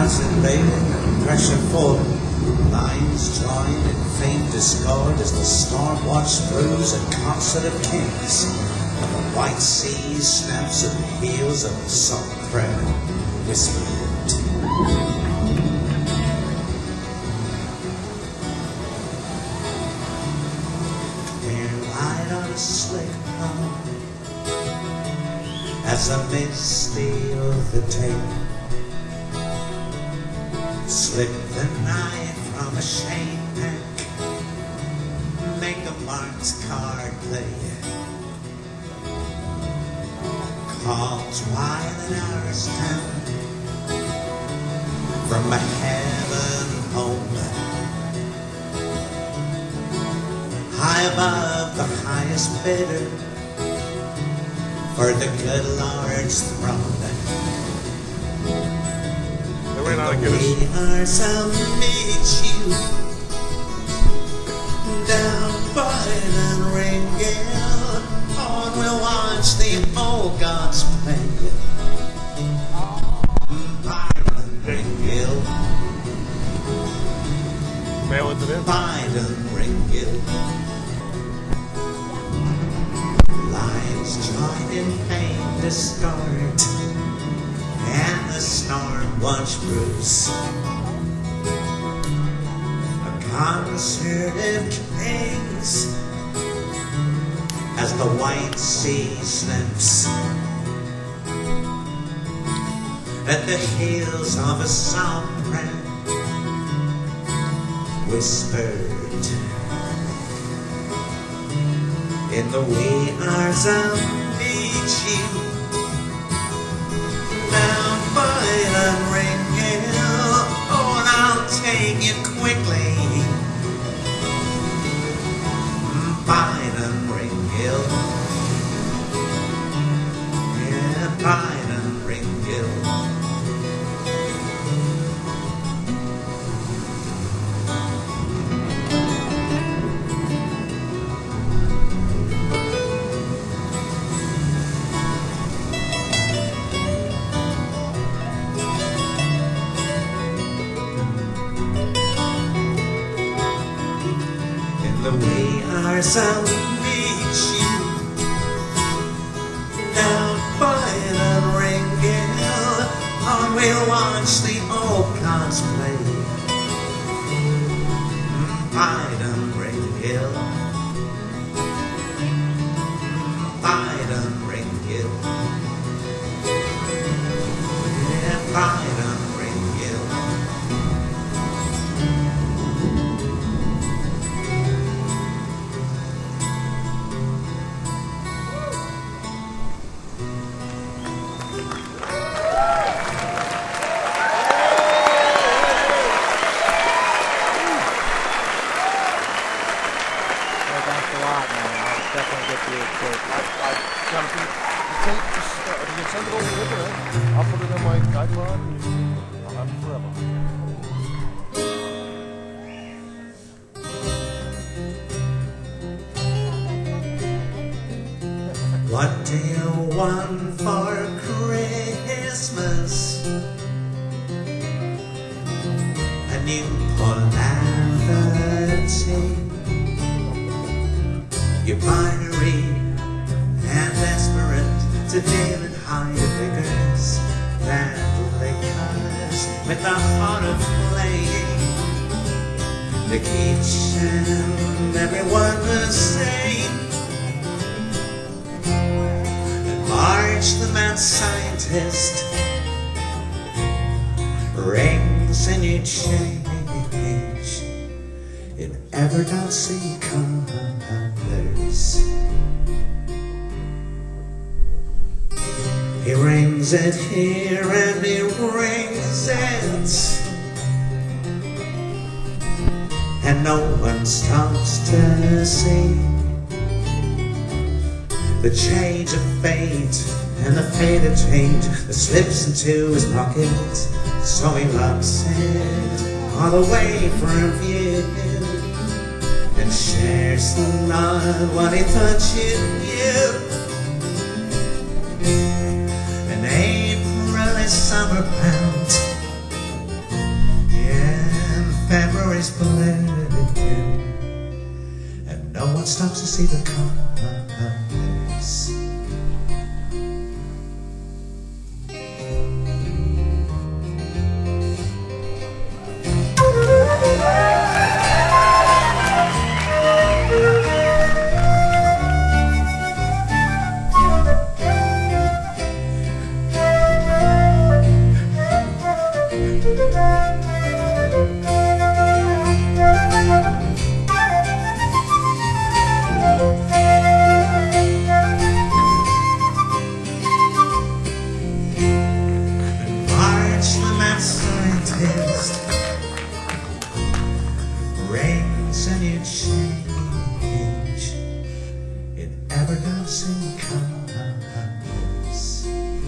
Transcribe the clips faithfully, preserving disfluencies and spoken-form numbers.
acid laden and pressure full. Lines join in faint discord as the storm watch brews a concert of kings. And the white sea snaps at the heels of the salt prayer whispered. They're light on a slick pond as the misty overtake. Slip the knife from a shade pack, make a marked card play. Calls while an hour's down from a heaven home, high above the highest bidder for the good Lord's throne. They ran out of Guinness. We are some meet you down by the Ringhill. On we'll watch the old gods play by the Ringhill. Mail it to them. By the Ringhill. Lines joined in pain discard, and the storm watch brews a concert of kings as the white sea slips at the heels of a sovereign whispered in the wee hours of Beachy. Down by the Ringhill, oh, and I'll take you quickly. By the Ringhill, yeah, by the Ringhill. The wee hours I'll meet you down by the Ringhill. On we'll watch the old gods play by the Ringhill, by the Ringhill, yeah, by the Ringhill. Definitely get you a quote. I, I got a few. You take, just, uh, if you can send it over, look at it. I'll put it in my iPod and I'll have it forever. What do you want for Christmas? A new polarity. You're binary and desperate to deal in higher figures than liquors with the heart of playing to each and everyone the same. And March the mad scientist rings a new change in ever-dancing colors. He rings it here and he rings it, and no one stops to see the change of fate and the faded taint that slips into his pocket, so he locks it all the way from view and shares not what he touches you. An April is summer bound stops to see the compass. Rains and you change, it ever goes in colors.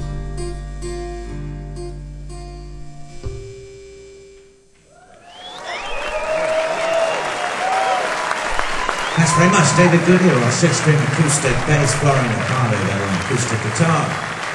Thanks very much, David Goodhill on six-string acoustic bass, Florian Accardo on acoustic guitar.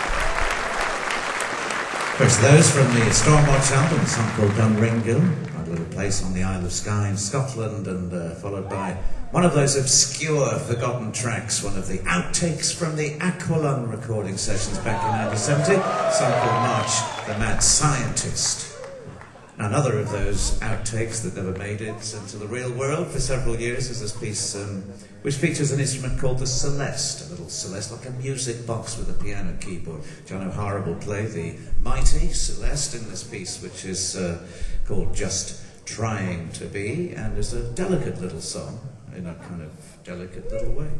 First, those from the Stormwatch album, a song called Dunringill, a little place on the Isle of Skye in Scotland, and uh, followed by one of those obscure, forgotten tracks, one of the outtakes from the Aqualung recording sessions back in nineteen seventy, a song called March the Mad Scientist. Another of those outtakes that never made it into the real world for several years is this piece um, which features an instrument called the Celeste, a little Celeste, like a music box with a piano keyboard. John O'Hara will play the mighty Celeste in this piece, which is uh, called Just Trying to Be, and is a delicate little song in a kind of delicate little way.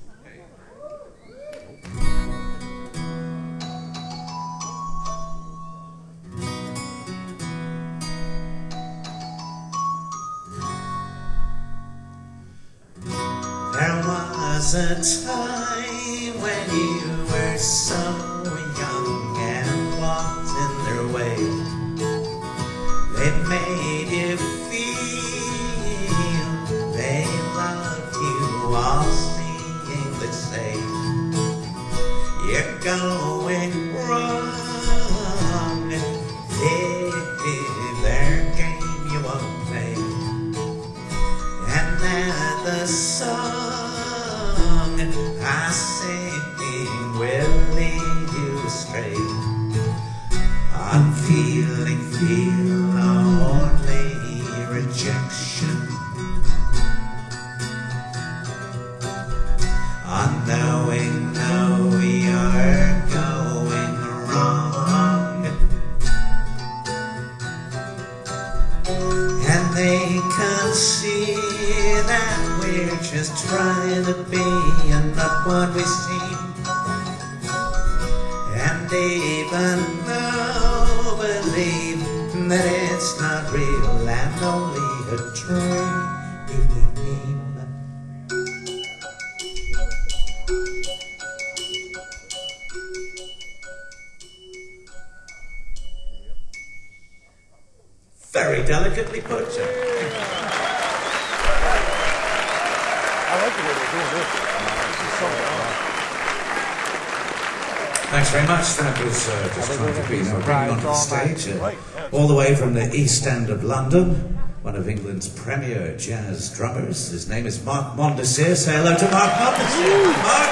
There was a time when you were so young and walked in their way. They made you feel they loved you, all seeing they say you're going wrong. Yeah, their game you won't play. And now the song I sing will lead you astray. I'm feeling, feel only rejection. Unknowing, know you're going wrong. And they can see that we're just trying to be and not what we seem. And even though believe that it's not real and only a dream. Very delicately put, Jack. I like the way they're doing this. It's so loud. Thanks very much. That was uh, Just Trying to Be. Now bringing onto the stage, uh, all the way from the East End of London, one of England's premier jazz drummers. His name is Mark Mondesir. Say hello to Mark Mondesir. Mark!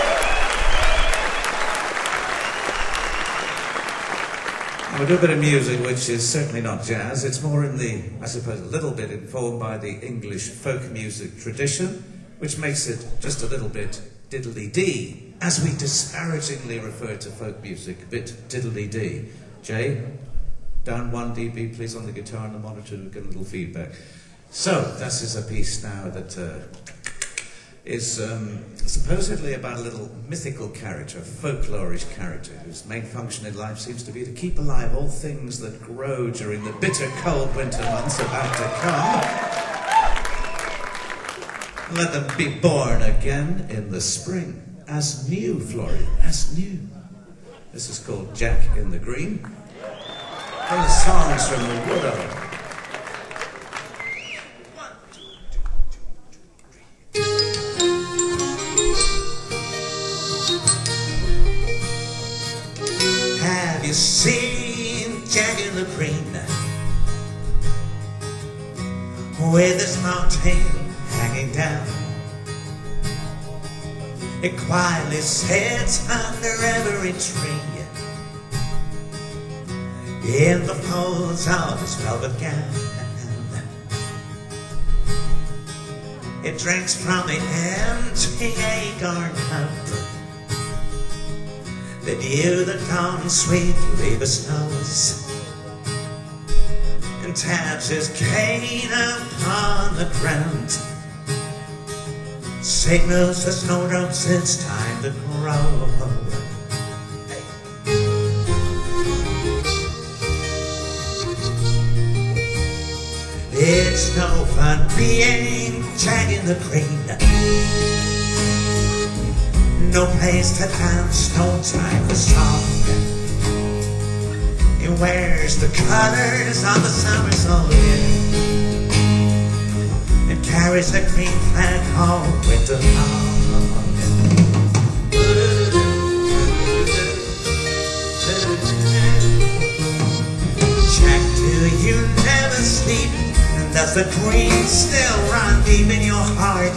We'll do a bit of music which is certainly not jazz. It's more in the, I suppose, a little bit informed by the English folk music tradition, which makes it just a little bit diddly-dee, as we disparagingly refer to folk music, a bit diddly-dee. Jay, down one dB please on the guitar and the monitor to get a little feedback. So, this is a piece now that uh, is um, supposedly about a little mythical character, a folklorish character, whose main function in life seems to be to keep alive all things that grow during the bitter cold winter months about to come. Let them be born again in the spring, as new, Florian, as new. This is called Jack in the Green. From the Songs from the Wood. Have you seen Jack in the Green with his long tail hanging down? It quietly sits under every tree, in the folds of his velvet gown. It drinks from the empty acorn cup, the dew that comes sweetly bestows, and taps his cane upon the ground, signals the snowdrops it's time to grow. Hey. It's no fun being Jack in the Green, no place to dance, no time for song. He wears the colors of the summer soldier and carries the green flag all winter long. Jack, do you never sleep? And does the green still run deep in your heart?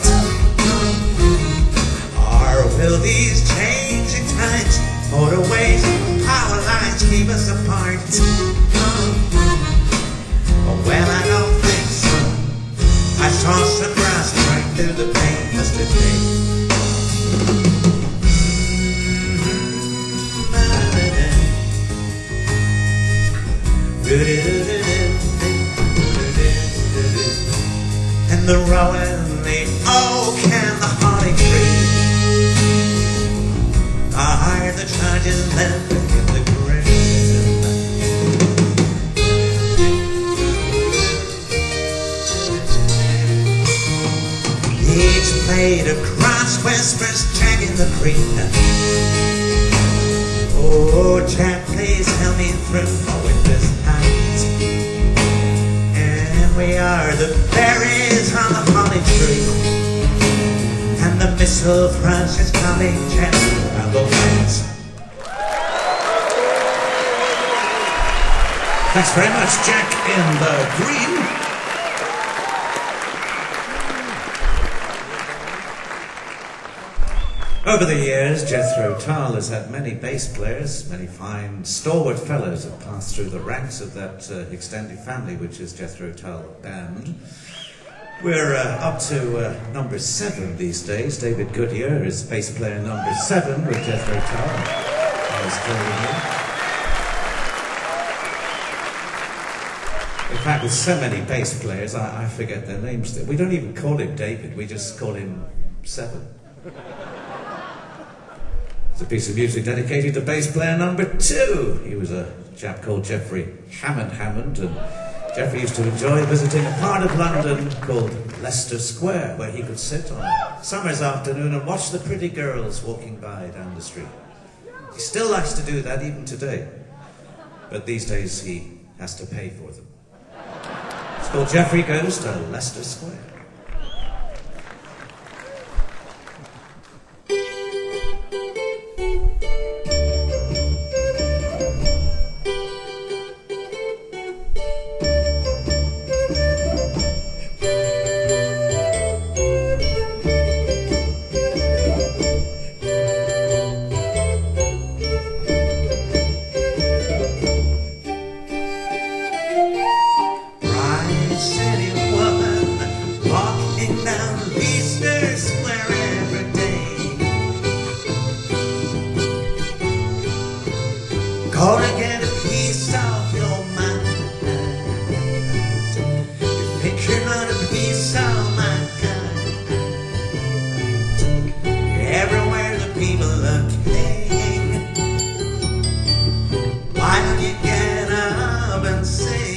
Or will these changing times, motorways, power lines keep us apart? Well, I don't think so. I saw some grass right through the pain yesterday. And the rowan, the oak, and the holly tree are the judges left in the grave. Each blade of grass whispers Jack in the Green. Oh, Jack, please help me through my winter's night. And we are the berries on the holly tree, and the missile thrush is coming gently around the lights. Thanks very much, Jack in the Green. Over the years, Jethro Tull has had many bass players, many fine, stalwart fellows have passed through the ranks of that uh, extended family, which is Jethro Tull Band. We're uh, up to uh, number seven these days. David Goodyear is bass player number seven with Jethro Tull. In fact, with so many bass players, I, I forget their names. We don't even call him David, we just call him Seven. It's a piece of music dedicated to bass player number two. He was a chap called Jeffrey Hammond Hammond, and Jeffrey used to enjoy visiting a part of London called Leicester Square, where he could sit on a summer's afternoon and watch the pretty girls walking by down the street. He still likes to do that even today, but these days he has to pay for them. It's called Jeffrey Goes to Leicester Square. Gonna get a piece of your mind. You think you're not a piece of my kind. Everywhere the people are looking, why don't you get up and sing?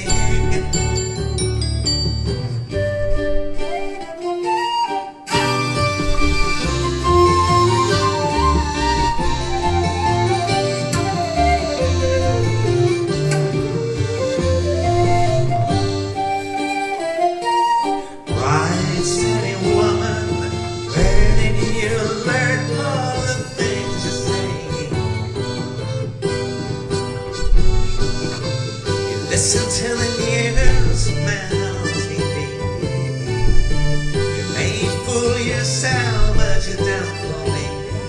Listen to the news man on T V. You may fool yourself, but you don't fool me.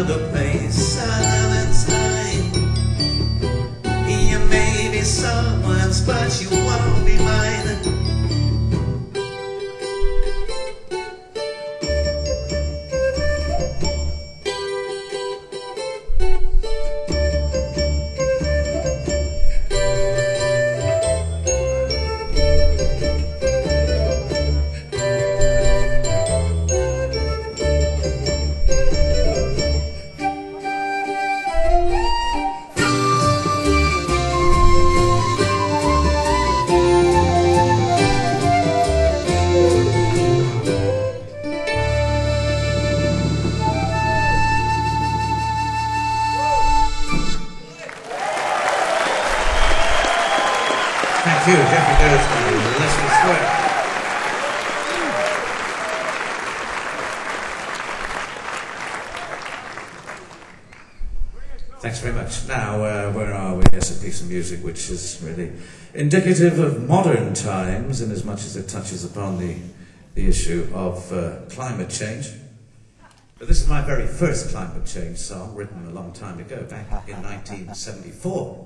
another place, another time. You may be someone's, but you won't be mine. Thank you, Jeffrey Thurston and Leslie Swift. Thanks very much. Now, uh, where are we? Yes, a piece of music which is really indicative of modern times in as much as it touches upon the, the issue of uh, climate change. But this is my very first climate change song, written a long time ago, back in nineteen seventy-four.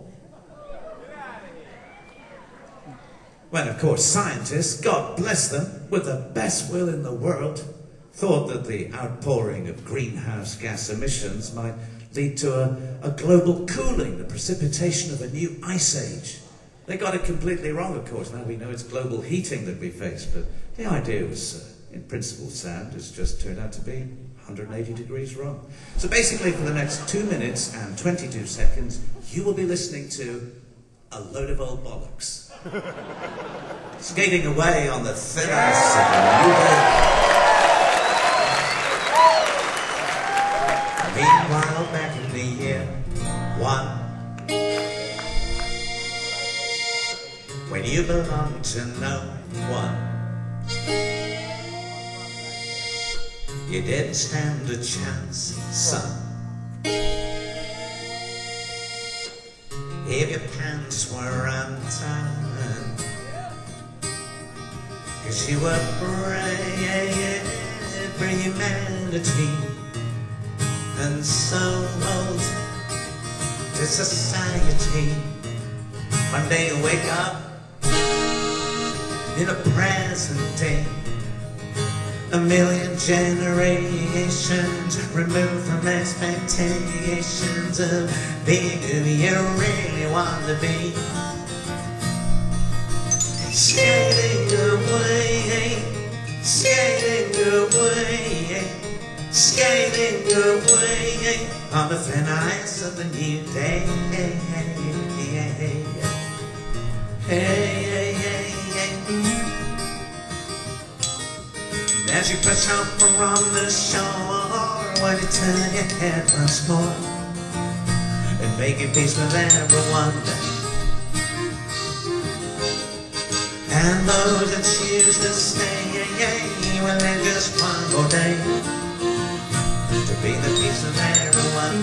When, of course, scientists, God bless them, with the best will in the world, thought that the outpouring of greenhouse gas emissions might lead to a, a global cooling, the precipitation of a new ice age. They got it completely wrong, of course. Now we know it's global heating that we face, but the idea was, uh, in principle, sound. It's just turned out to be one hundred eighty degrees wrong. So basically, for the next two minutes and twenty-two seconds, you will be listening to a load of old bollocks. Skating away on the thin ice of a new day. Meanwhile, back in the year one, when you belong to no one, you didn't stand a chance, son. If your pants were undone, 'cause you were praying for humanity, and so old to society. One day you wake up in a present day, a million generations removed from expectations of being who you really want to be. Skating away, skating away, skating away on the thin ice of the new day. Hey, hey, hey, hey, hey. As you push over on the shore, when you turn your head once more and make your peace with everyone, and those that choose to stay, well, then just one more day to be the peace of everyone.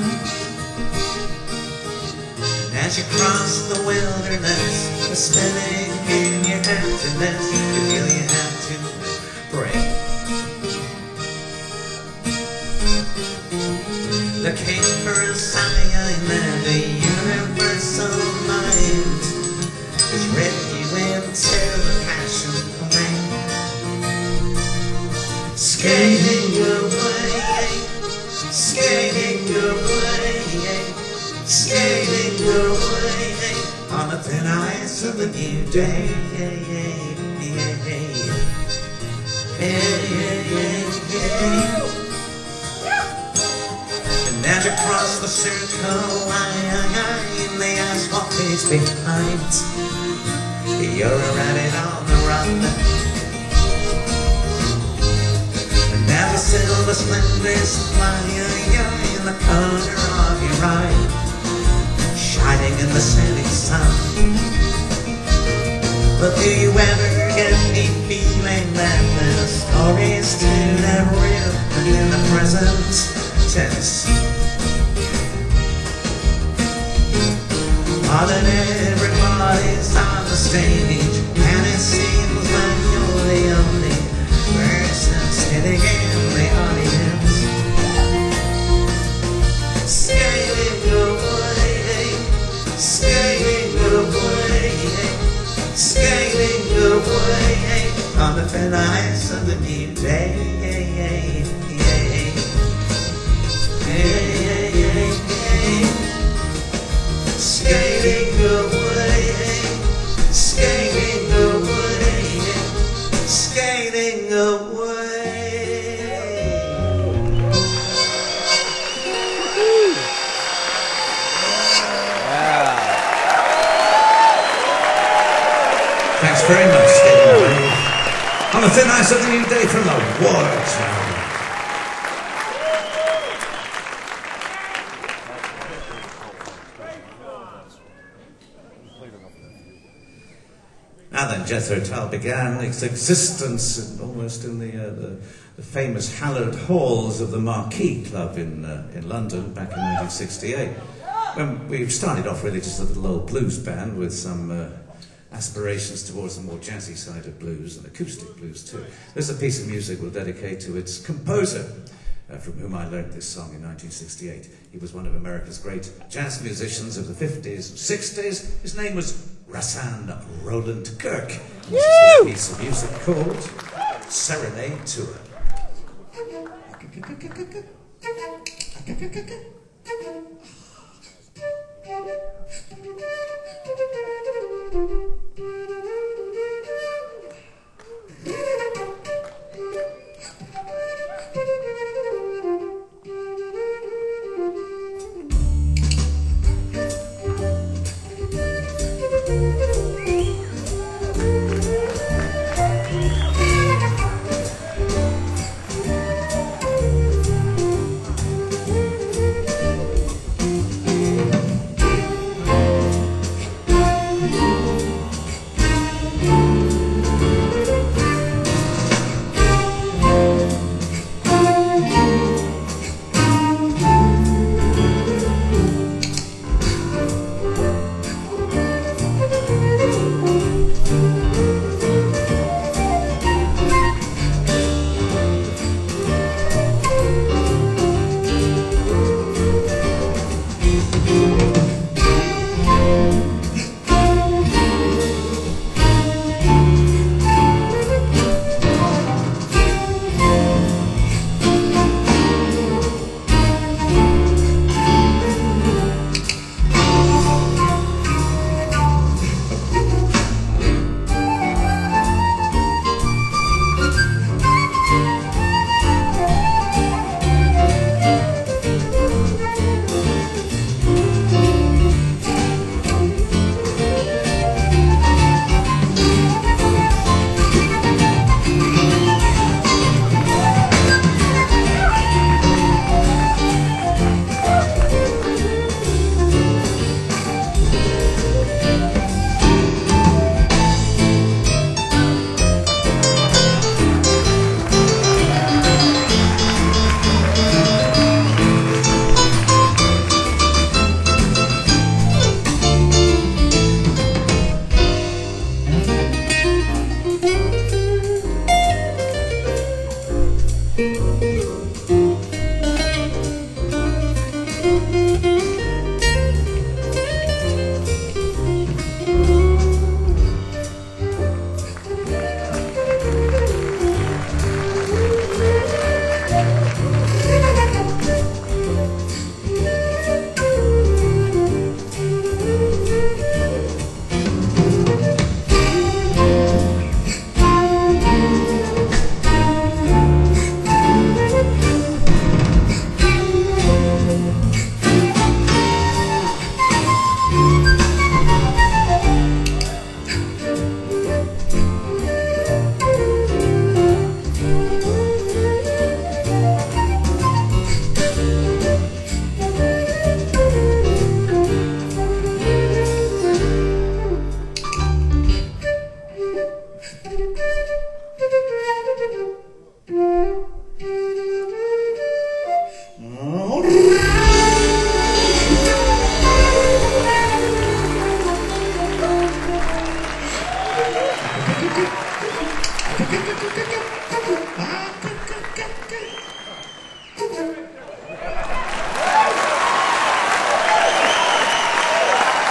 And as you cross the wilderness, the spinning in your emptiness, you feel you have to pray. The king for a sign and the universal mind is written you into the passion for me. Skating away, skating away, skating away on the thin ice of the new day. Hey, hey, hey. And as you cross the circle line, the asphalt is behind. You're a rabbit on the run. And as the silver splendors fly in the corner of your eye, shining in the setting sun. But do you ever get a feeling that the story's too damn real in the present tense? More than everybody's on the stage, and it seems like you're the only person sitting in the audience. on the thin ice of the new day. Skating away, skating away, skating away. Thanks very much, Stephen. On the thin ice of the new day from the Water Tower. Now then, Jethro Tull began its existence in, almost in the, uh, the, the famous hallowed halls of the Marquee Club in, uh, in London back in nineteen sixty-eight. When we started off really just a little old blues band with some uh, aspirations towards the more jazzy side of blues and acoustic blues too. This is a piece of music we'll dedicate to its composer, uh, from whom I learned this song in nineteen sixty-eight. He was one of America's great jazz musicians of the fifties and sixties. His name was Rahsaan Roland Kirk. This is a piece of music called Serenade to Her.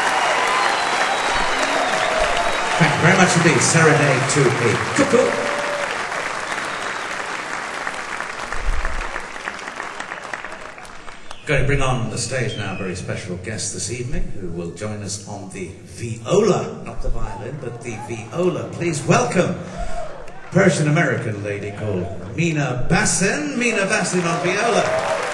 Thank you very much indeed. Serenade to a Cuckoo. Going to bring on the stage now a very special guest this evening who will join us on the viola, not the violin, but the viola. Please welcome Persian-American lady called Mina Bassin. Mina Bassin on viola.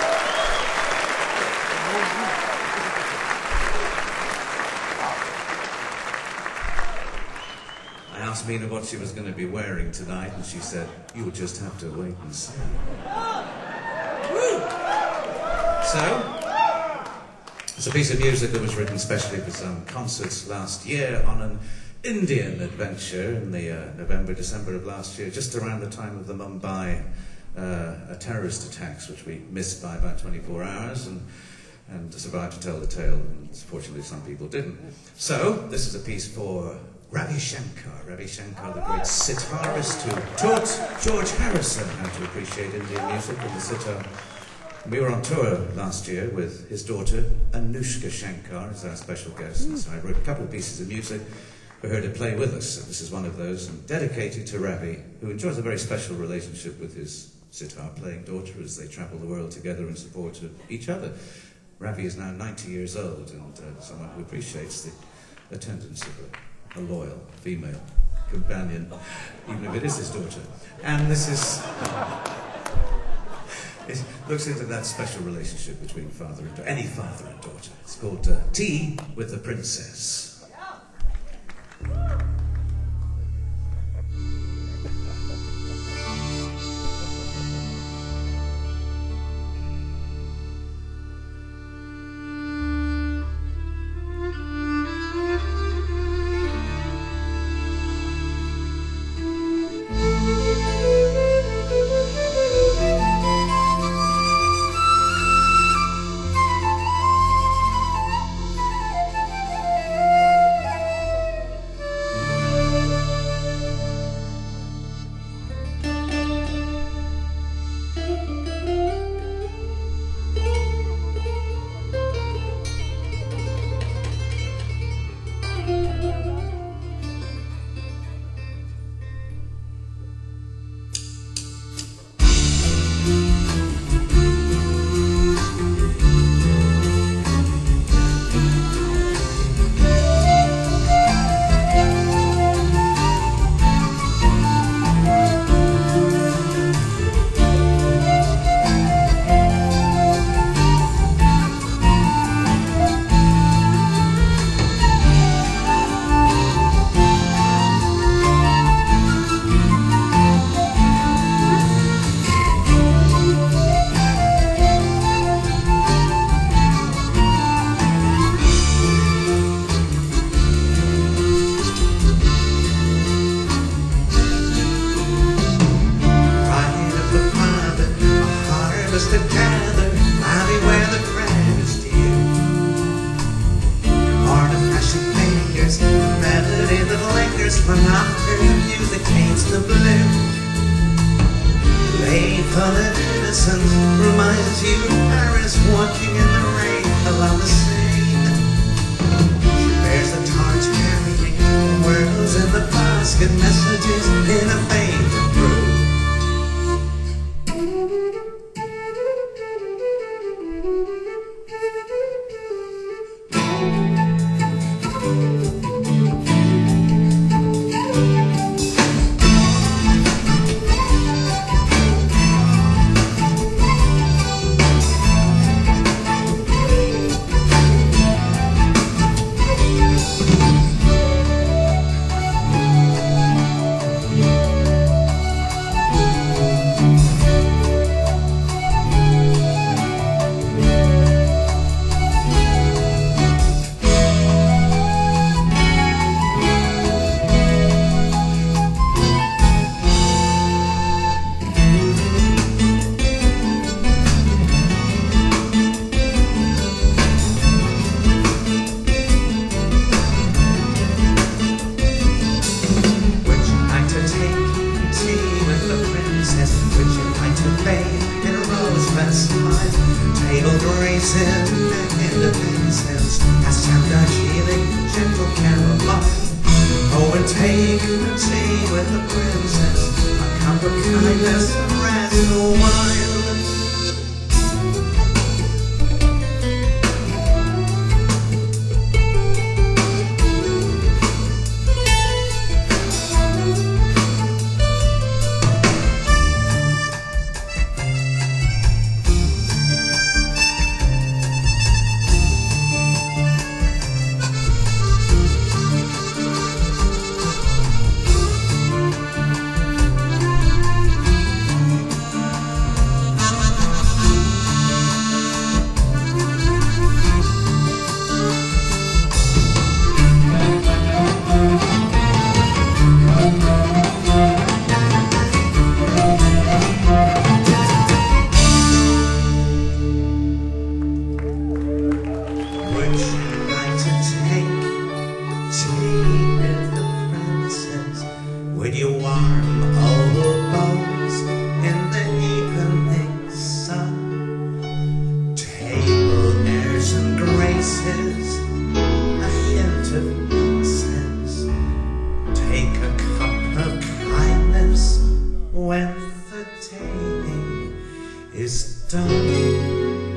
I asked Mina what she was going to be wearing tonight, and she said, "You'll just have to wait and see." So, it's a piece of music that was written especially for some concerts last year on an Indian adventure in the uh, November, December of last year, just around the time of the Mumbai uh, terrorist attacks, which we missed by about twenty-four hours and, and survived to tell the tale, and fortunately some people didn't. So, this is a piece for Ravi Shankar. Ravi Shankar, the great sitarist who taught George Harrison how to appreciate Indian music with the sitar. We were on tour last year with his daughter, Anushka Shankar, as our special guest. And so I wrote a couple of pieces of music for her to play with us. And this is one of those, and dedicated to Ravi, who enjoys a very special relationship with his sitar-playing daughter as they travel the world together in support of each other. Ravi is now ninety years old, and uh, someone who appreciates the attendance of a, a loyal female companion, even if it is his daughter. And this is... It looks into that special relationship between father and daughter, any father and daughter. It's called uh, Tea with the Princess. Take tea with the princess, a cup of kindness, and rational wine. Would you like to take tea with the princess? Would you warm old bones in the evening sun? Table airs and graces, a hint of incense. Take a cup of kindness when the day is done.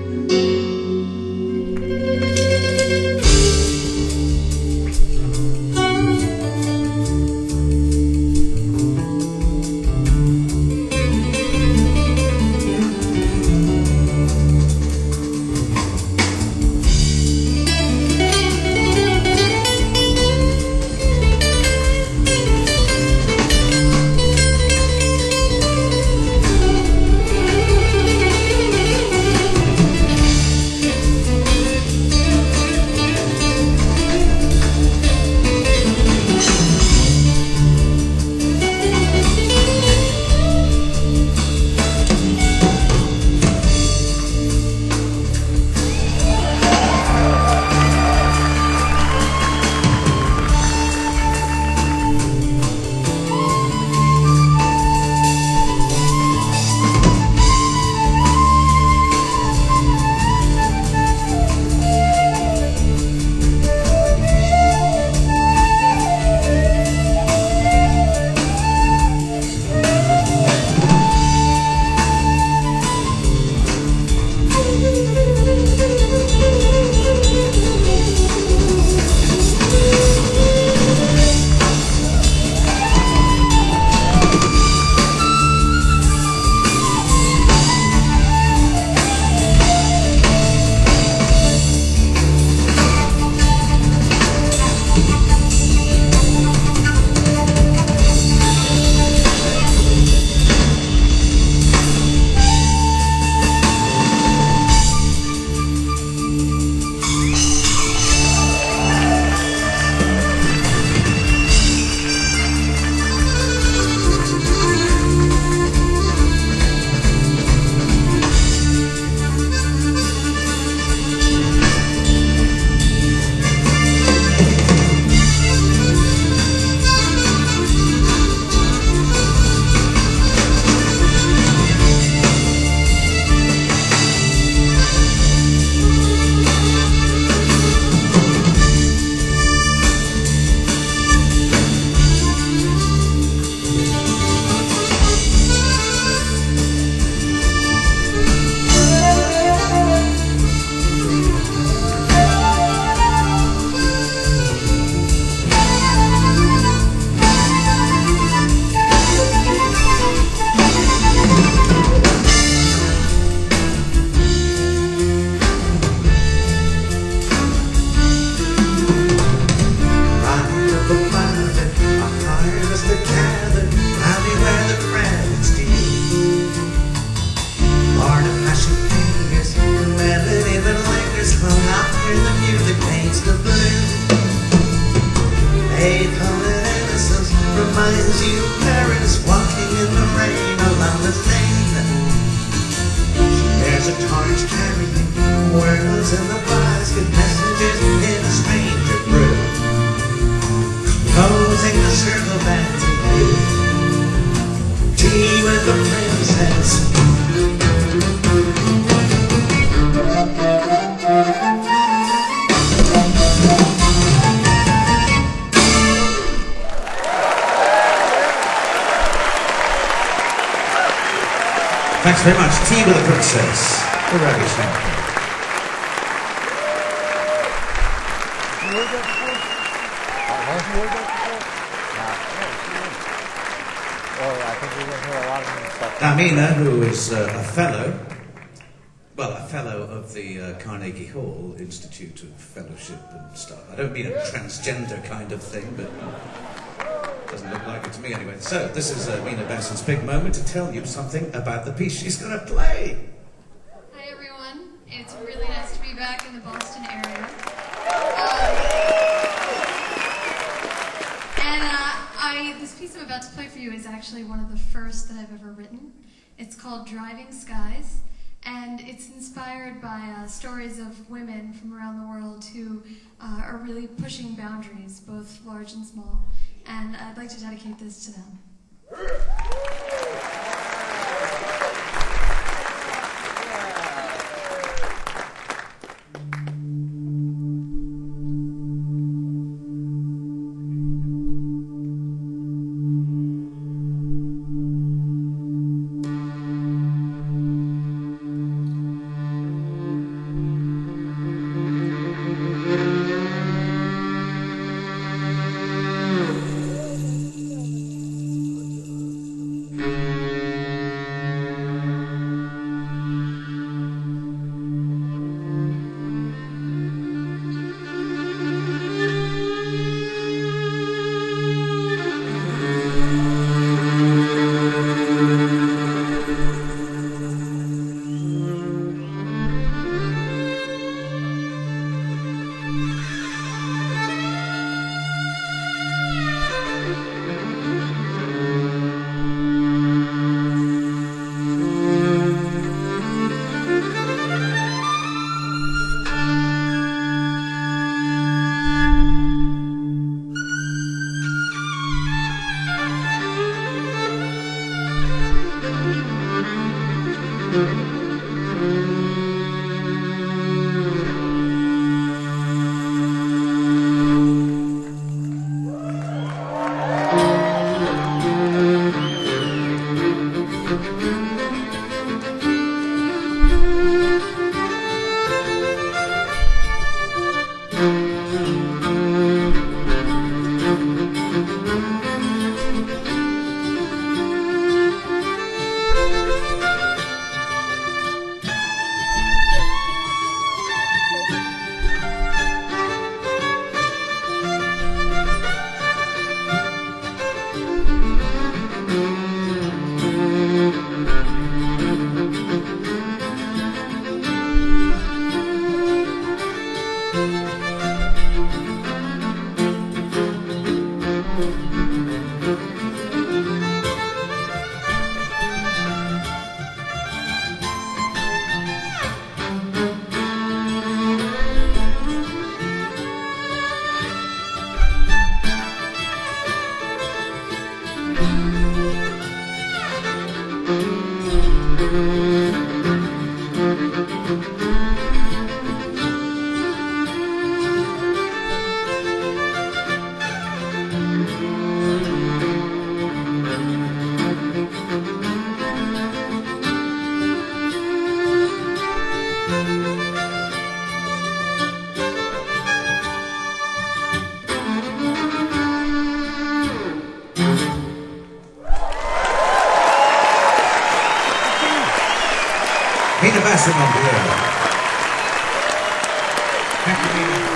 Reminds you of Paris, walking in the rain along the lane. There's a torch carrying words in the basket, messages in a stranger brew, closing the circle back to you. Tea with the princess. Thanks very much. Tea with the Princess. The Ravi Shankar. Have you heard that before? Have you heard that before? No. Oh, I think we're going to hear a lot of new stuff. Amina, who is uh, a fellow, well, a fellow of the uh, Carnegie Hall Institute of Fellowship and stuff. I don't mean a transgender kind of thing, but doesn't look like it to me anyway. So, this is uh, Mina Benson's big moment to tell you something about the piece she's going to play. Hi everyone, it's really nice to be back in the Boston area. Um, and uh, I, this piece I'm about to play for you is actually one of the first that I've ever written. It's called Driving Skies, and it's inspired by uh, stories of women from around the world who uh, are really pushing boundaries, both large and small. And I'd like to dedicate this to them. Peter Bassam on piano. Thank you, Peter.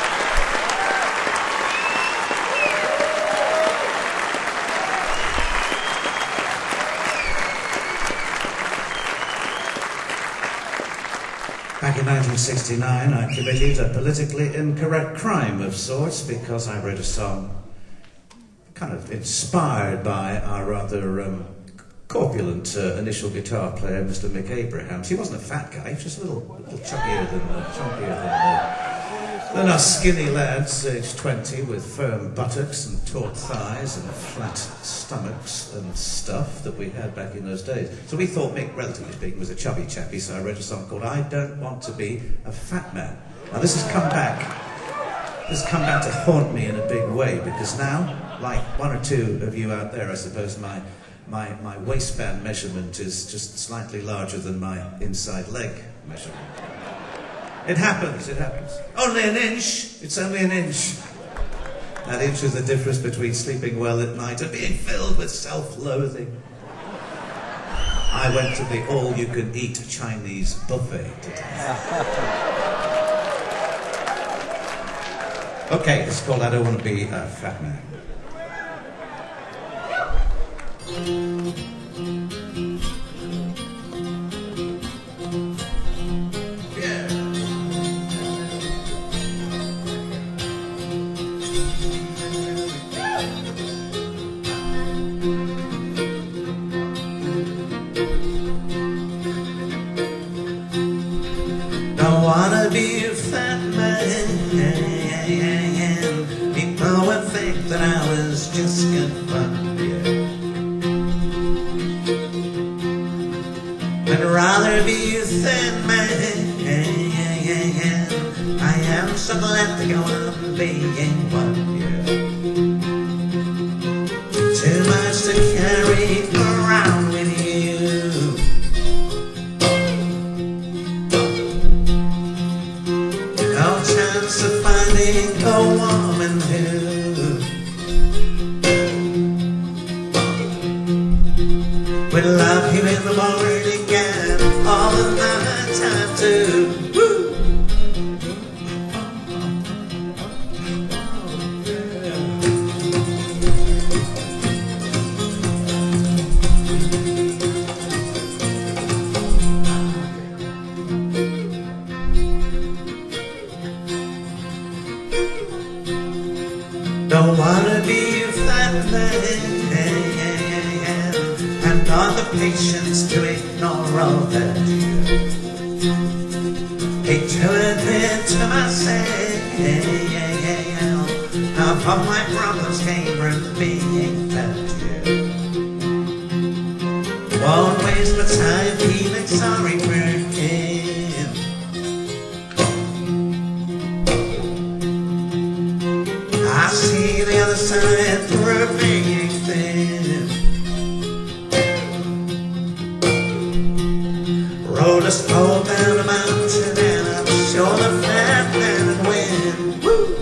Back in nineteen sixty-nine, I committed a politically incorrect crime of sorts because I wrote a song kind of inspired by our rather um, corpulent uh, initial guitar player, Mister Mick Abrahams. He wasn't a fat guy, he was just a little, a little chubbier than, uh, chunkier than, uh, than us skinny lads, aged twenty, with firm buttocks and taut thighs and flat stomachs and stuff that we had back in those days. So we thought Mick, relatively speaking, was a chubby chappy, so I wrote a song called I Don't Want to Be a Fat Man. Now this has come back, this has come back to haunt me in a big way, because now, like one or two of you out there, I suppose my My, my waistband measurement is just slightly larger than my inside leg measurement. It happens, it happens. Only an inch, it's only an inch. That inch is the difference between sleeping well at night and being filled with self-loathing. I went to the all-you-can-eat Chinese buffet today. Okay, it's called I Don't Want to Be a Fat Man. on being one, yeah. Too much to carry around with you. No chance of finding a woman who would love you in the morning and all the night time too. Woo! Don't wanna be a fat man and all the patience to ignore all that you hate to admit to myself half of my problems came from being that you won't waste my time feeling sorry for him. I see the other side through being thin. Roll a slope down a mountain and I'm sure the fat man would win. Woo!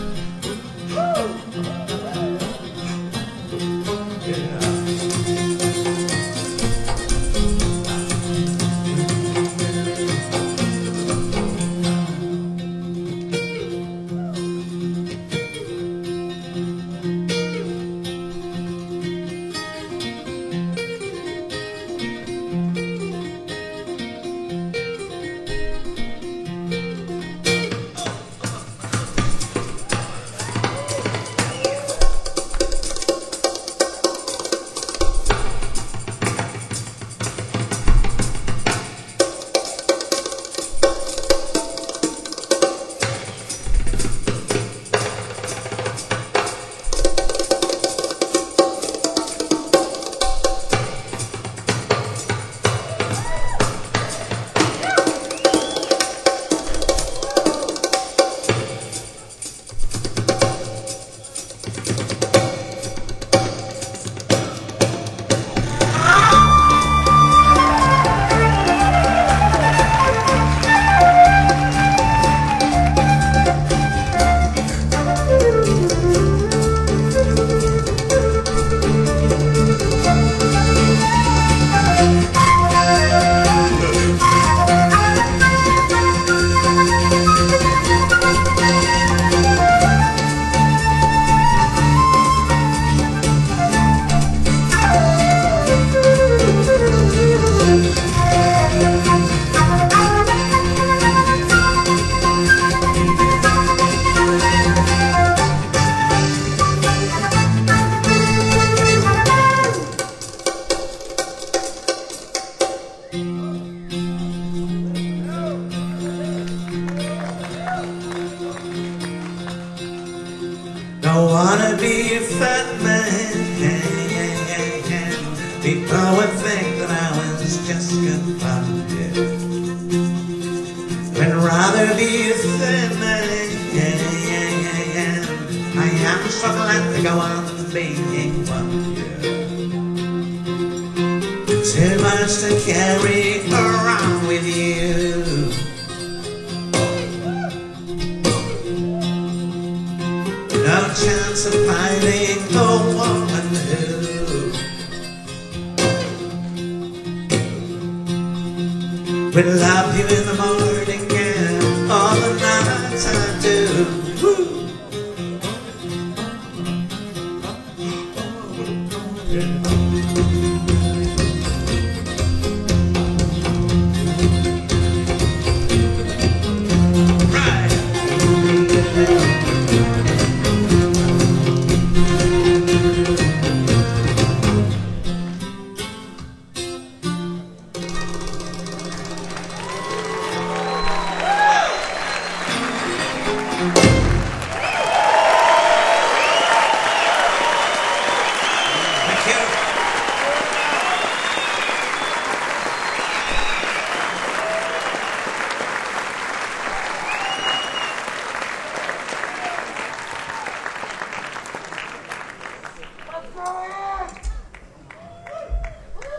Don't wanna be a fat man. People would think that I was just good fun. I'd rather be a thin man. I am so glad to go on being one. Too much to carry around with you. No chance of finding a woman who would love you in the morning and all the night time too. Woo!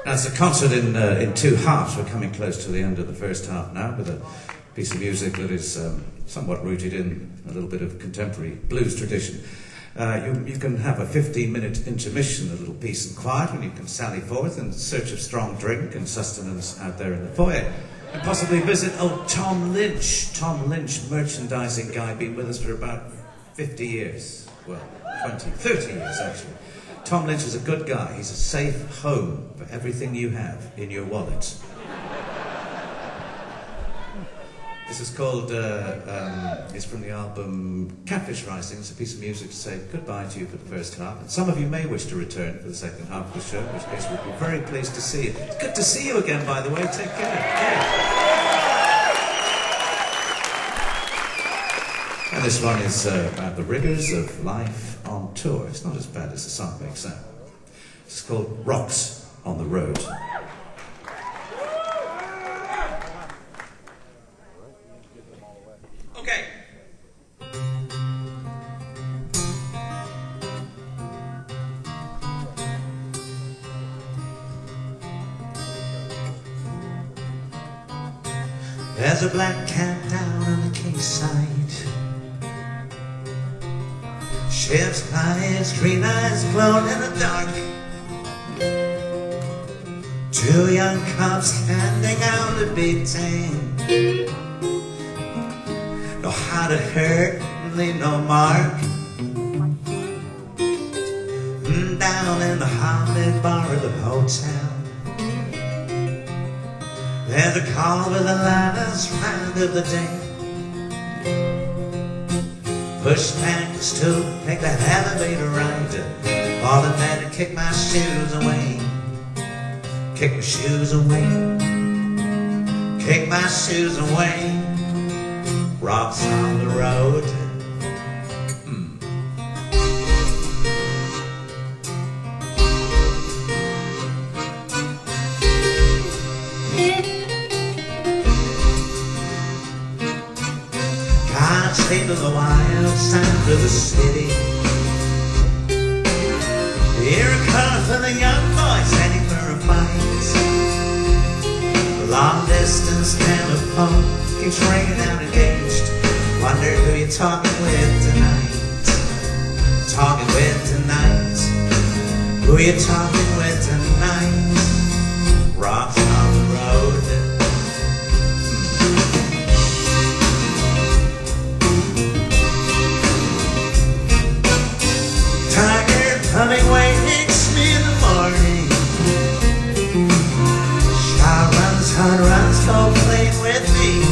That's a concert in, uh, in two halves. We're coming close to the end of the first half now with a piece of music that is um, somewhat rooted in a little bit of contemporary blues tradition. Uh, you, you can have a fifteen-minute intermission, a little peace and quiet, when you can sally forth in search of strong drink and sustenance out there in the foyer. And possibly visit old Tom Lynch. Tom Lynch, merchandising guy, been with us for about fifty years. Well, twenty, thirty years actually. Tom Lynch is a good guy. He's a safe home for everything you have in your wallet. This is called, uh, um, it's from the album Catfish Rising. It's a piece of music to say goodbye to you for the first half. And some of you may wish to return for the second half of the show, in which case we'll be very pleased to see you. It's good to see you again, by the way. Take care. Yeah. And this one is uh, about the rigours of life on tour. It's not as bad as the song makes sound. It's called Rocks on the Road. Okay. There's a black cat down on the quayside. Ship's eyes, green eyes glowing in the dark. Two young cubs standing out a big tame. Know how to hurt and leave no mark. And down in the haunted bar of the hotel, there's a call with the last round of the day. Push back the stool, take that elevator ride. Falling down and kick my shoes away. Kick my shoes away. Kick my shoes away. Rocks on the road. Mm. Can't sleep to the wild sound of the city. Hear a call for the young boys heading for a fight. Long distance telephone keeps ringing out engaged. Wonder who you're talking with tonight. Talking with tonight. Who you talking with tonight? Rocks on the road. Tiger coming wakes me in the morning. Shot runs, hunt runs, go playing with me.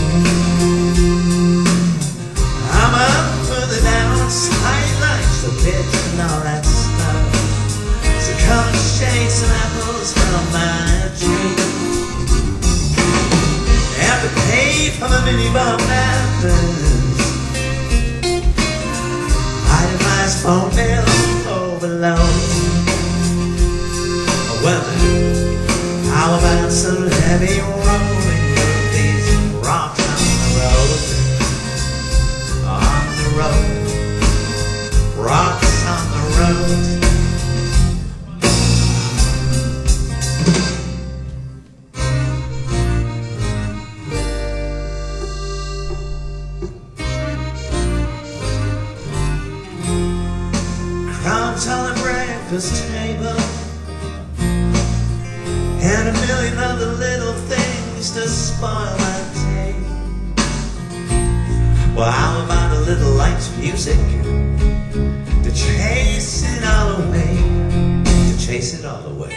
I'm up for the downside lights, the pitch and all that stuff. So come and shake some apples from my tree. Have to pay for the mini bum apples. Itemized phone bill overload. Well then, how about some heavy rolling with these rocks on the road? On the road, rocks on the road. Crumbs on the breakfast table, and a million other little things to spoil my day. Well, how about a little light music to chase it all away, to chase it all away.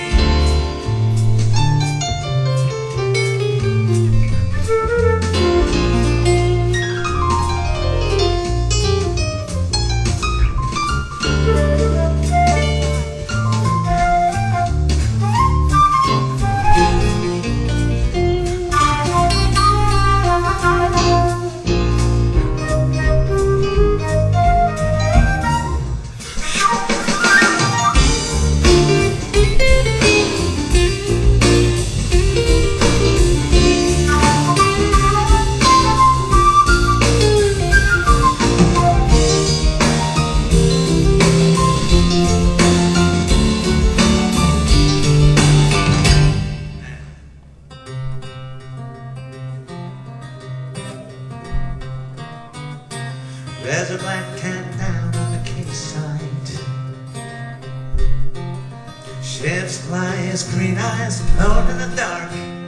Ships fly his green eyes alone in the dark.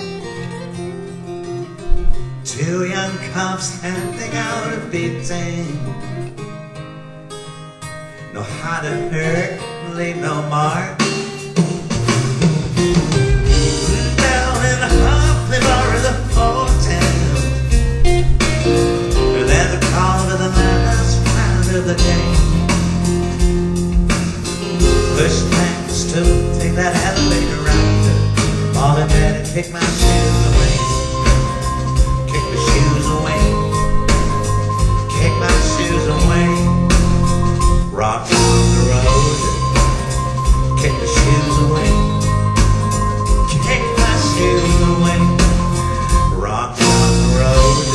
Two young cops handing out a beating. No how to hurt, leave no mark. Down in the Huffley bar of the hotel, then the call to the last round of the game. Push plans to take that elevator round. Mom and Daddy, take my shoes away. Kick the shoes away. Kick my shoes away. Rock on the road. Kick the shoes away. Kick my shoes away. Rock on the road.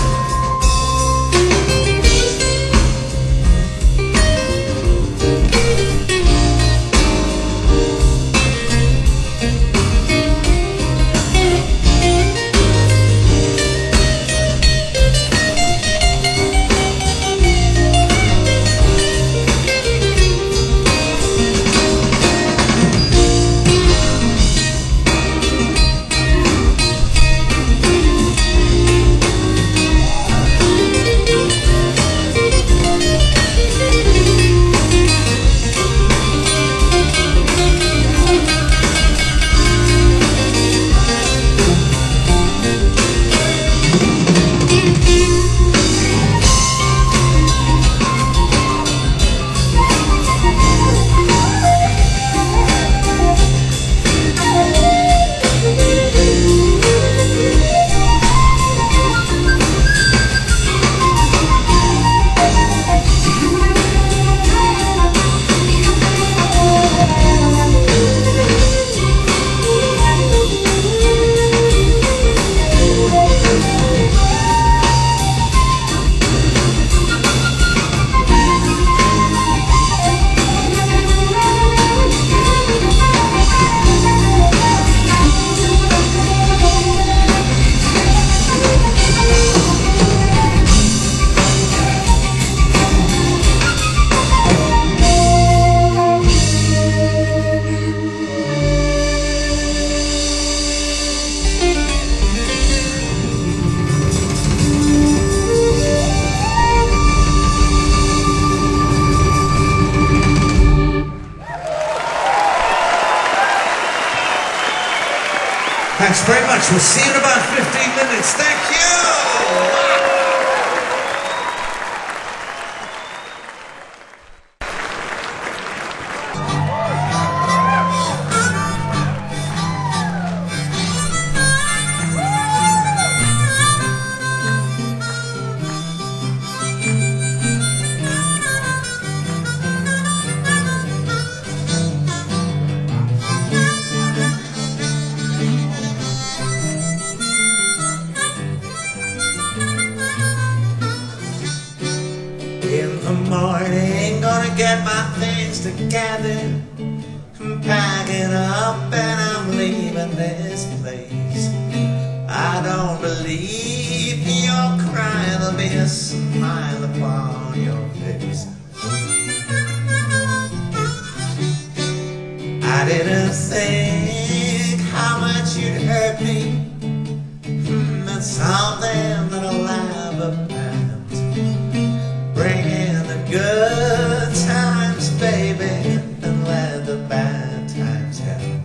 Thanks very much. We'll see you in about fifteen minutes. Thank you. In the morning, gonna get my things together, I'm packing up and I'm leaving this place. I don't believe you're crying, there'll be a smile upon your face. I didn't think how much you'd hurt me. That's something that I'll laugh about. Bring in the good times, baby, and let the bad times help.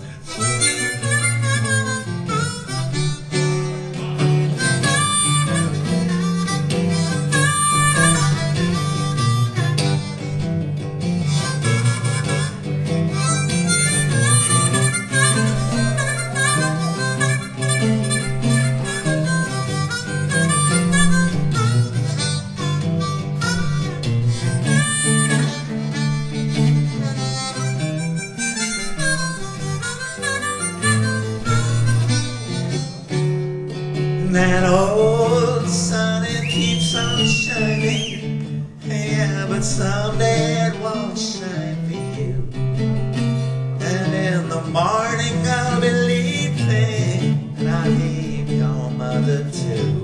That old sun, it keeps on shining. Yeah, but someday it won't shine for you. And in the morning I'll be leaving, and I'll leave your mother too.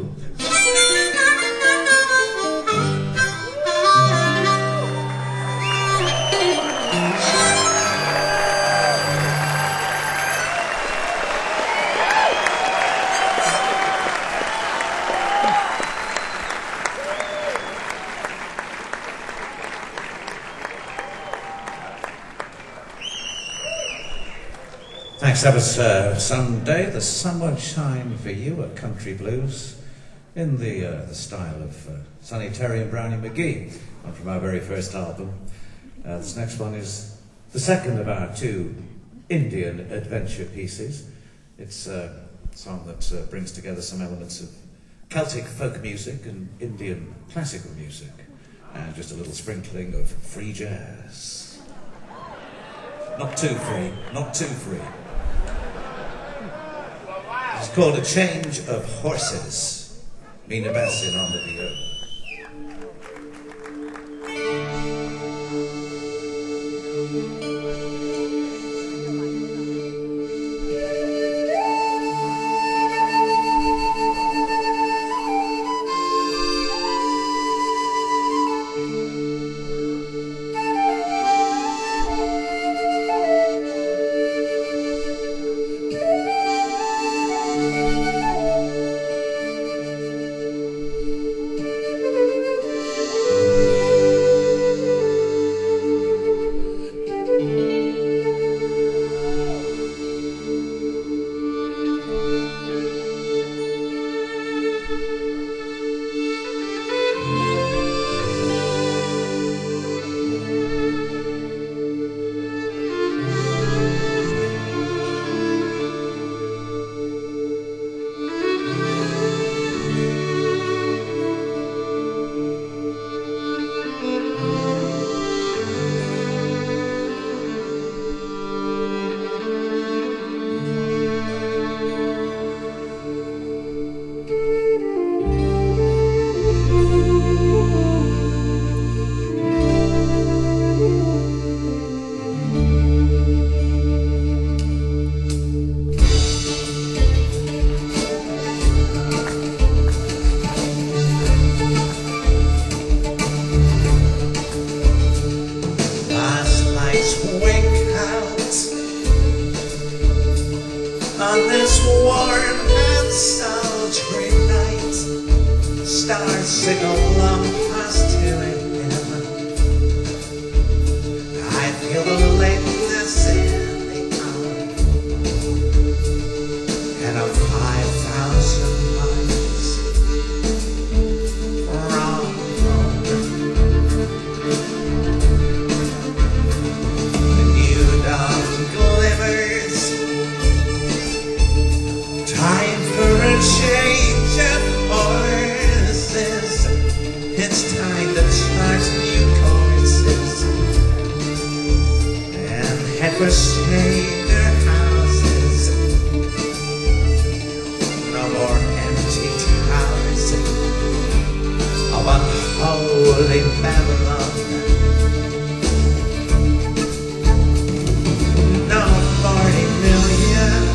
Thanks. That was uh, Someday the Sun Won't Shine for You, a country blues in the, uh, the style of uh, Sonny Terry and Brownie McGee, one from our very first album. Uh, this next one is the second of our two Indian adventure pieces. It's uh, a song that uh, brings together some elements of Celtic folk music and Indian classical music, and just a little sprinkling of free jazz. Not too free, not too free. It's called A Change of Horses. Meena Bassin on the viola. On this warm and sultry night, stars sing along past here in heaven. I feel the lateness in the hour, and I'm five thousand miles from home. The new dawn glimmers. Time for a change of horses. It's time to chart new courses and head for saner houses. No more empty towers of unholy Babylon. No forty million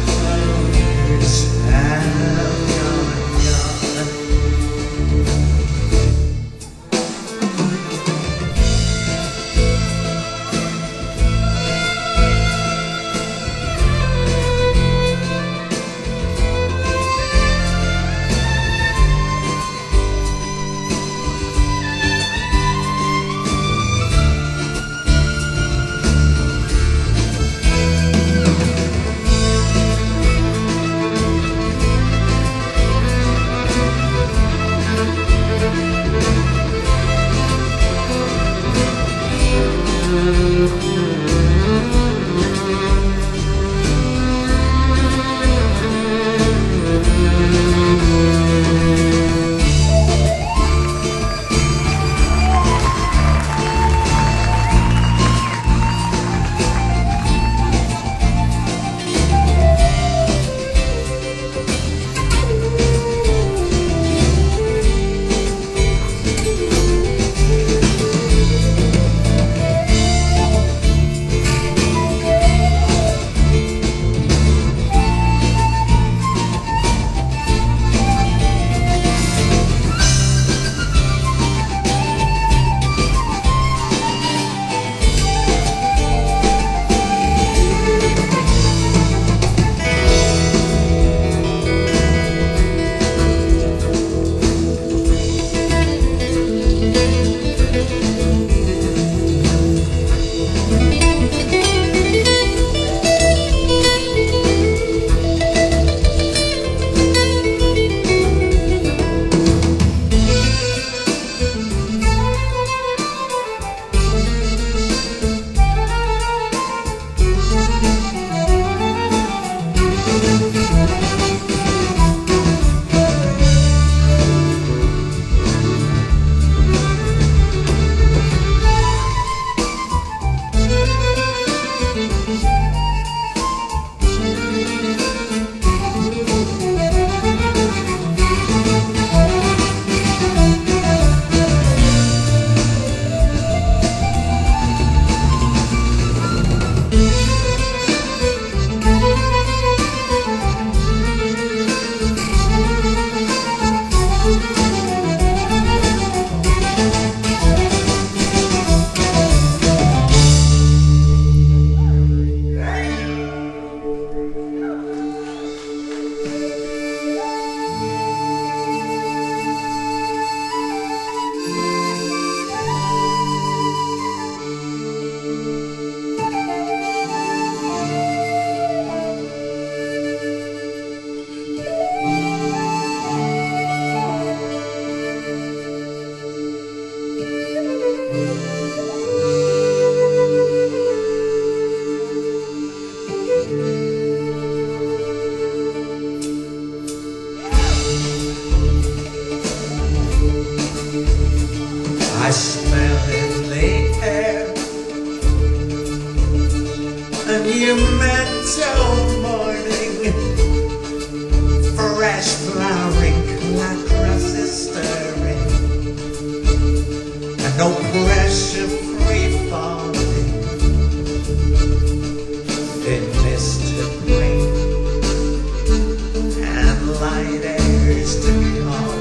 so morning, fresh flowering like roses stirring, and no pressure, free falling in mist to bring and light airs to come.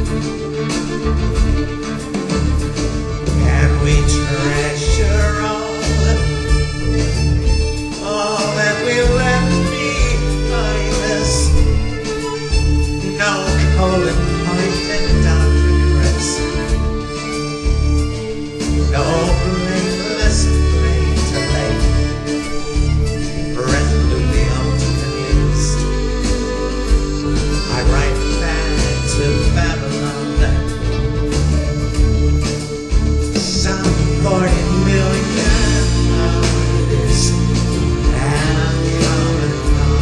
Can we treasure all, all that we left behind us? No cold and pointed dark regrets, no blameless rain to lay resolutely onto the news. I write back to Babylon, some forty million artists and common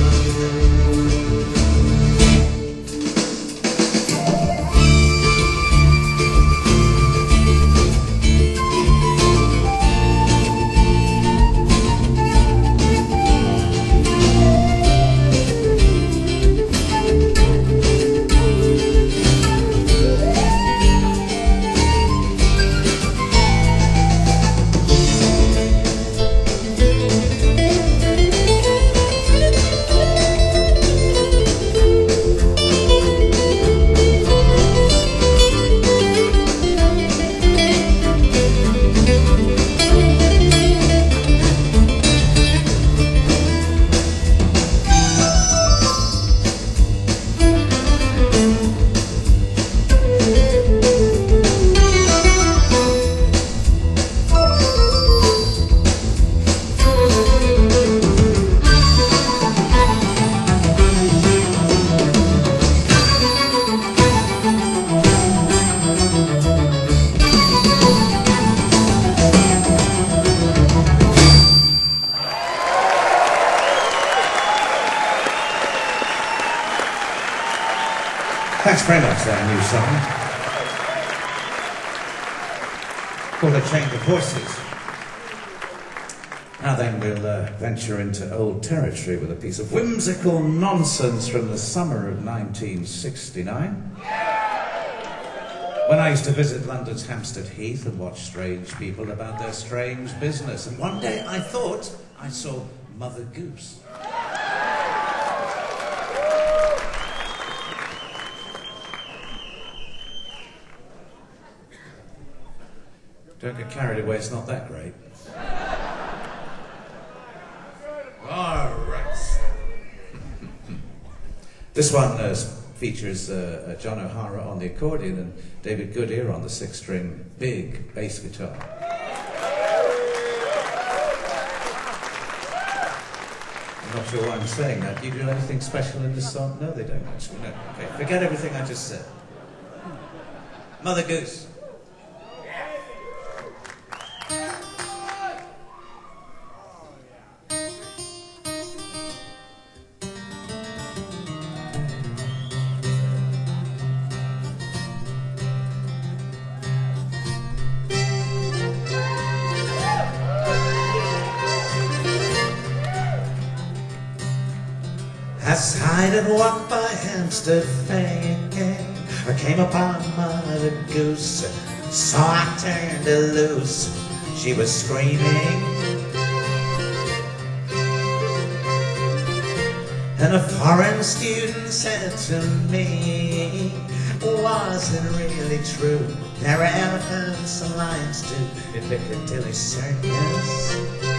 Thanks very much for that new song. Called A Change of Horses. Now then, we'll uh, venture into old territory with a piece of whimsical nonsense from the summer of nineteen sixty-nine. When I used to visit London's Hampstead Heath and watch strange people about their strange business. And one day I thought I saw Mother Goose. Don't get carried away, it's not that great. All right. This one uh, features uh, uh, John O'Hara on the accordion and David Goodyear on the six-string big bass guitar. I'm not sure why I'm saying that. Do you do anything special in this song? No, they don't actually. No. Okay, forget everything I just said. Mother Goose. I sighed and walked by Hampstead Fair, I came upon Mother Goose, so I turned her loose. She was screaming, and a foreign student said to me, was it really true? There are elephants and lions too in Piccadilly Circus.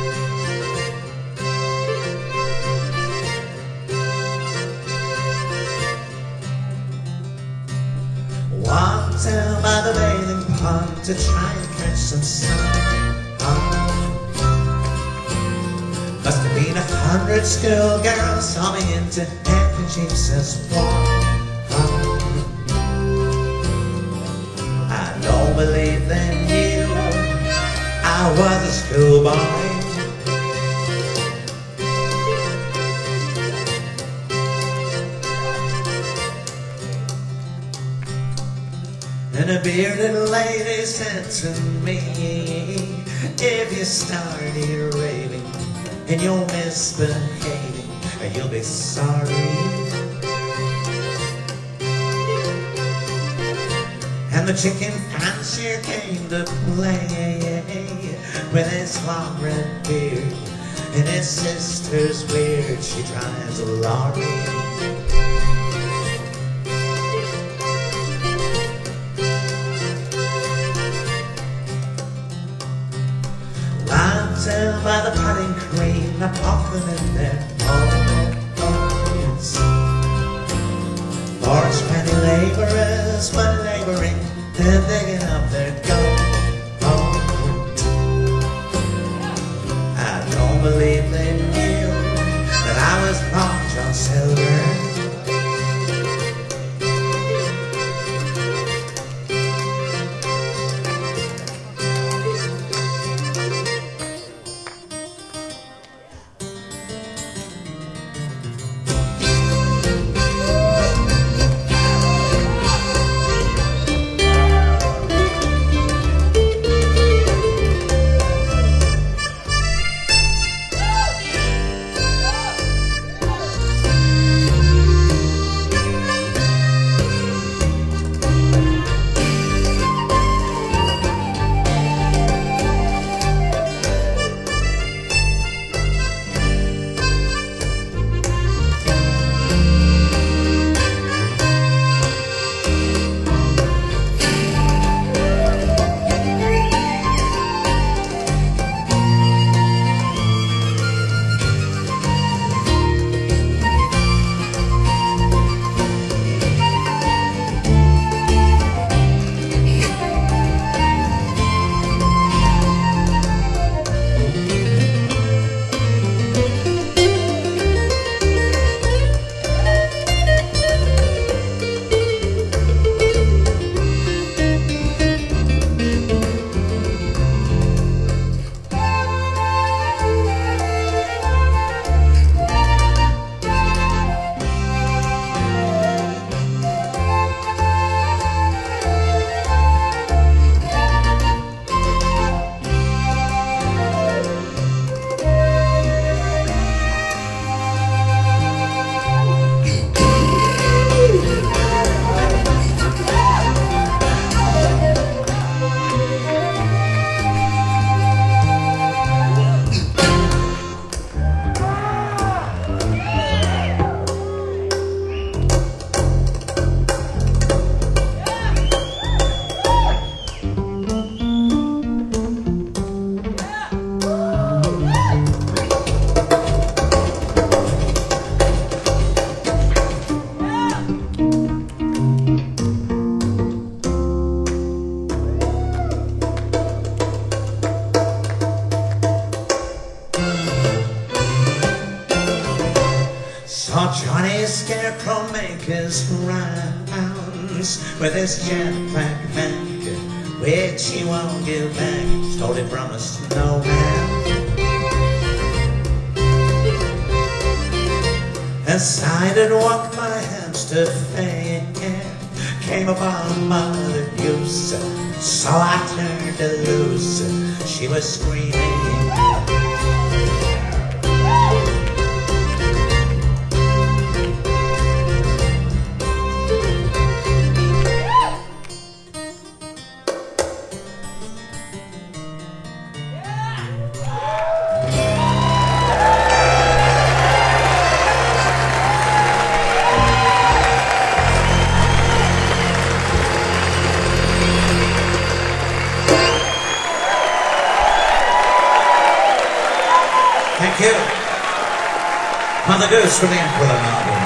Walked down by the bathing pond to try and catch some sun. Oh. Must have been a hundred schoolgirls saw me into handkerchiefs as one. Oh. I don't believe they knew I was a schoolboy. And a bearded lady said to me, if you started raving and you're misbehaving, you'll be sorry. And the chicken fancier came to play with his long red beard and his sister's weird. She drives a lorry. Tell by the putting cream, I pop them in their bones. Lord's penny laborers were laboring and digging up their gold. I don't believe they knew that I was Long John Silver. Scarecrow make his rounds with his jetpack back, which he won't give back. Stole it from a snowman. As I did walk, my hands stood fair. Came upon Mother Goose, so I turned her loose. She was screaming. Thank you. Mother Goose from the Aquilon album.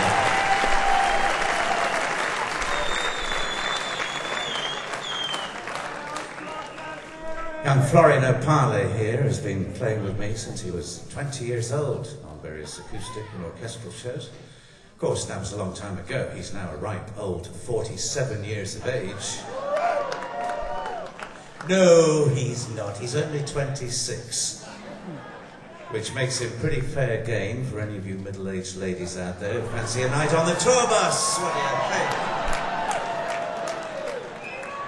Young Florian Opale here has been playing with me since he was twenty years old on various acoustic and orchestral shows. Of course, that was a long time ago. He's now a ripe old forty-seven years of age. No, he's not. He's only twenty-six. Which makes it pretty fair game for any of you middle-aged ladies out there who fancy a night on the tour bus. What do you think?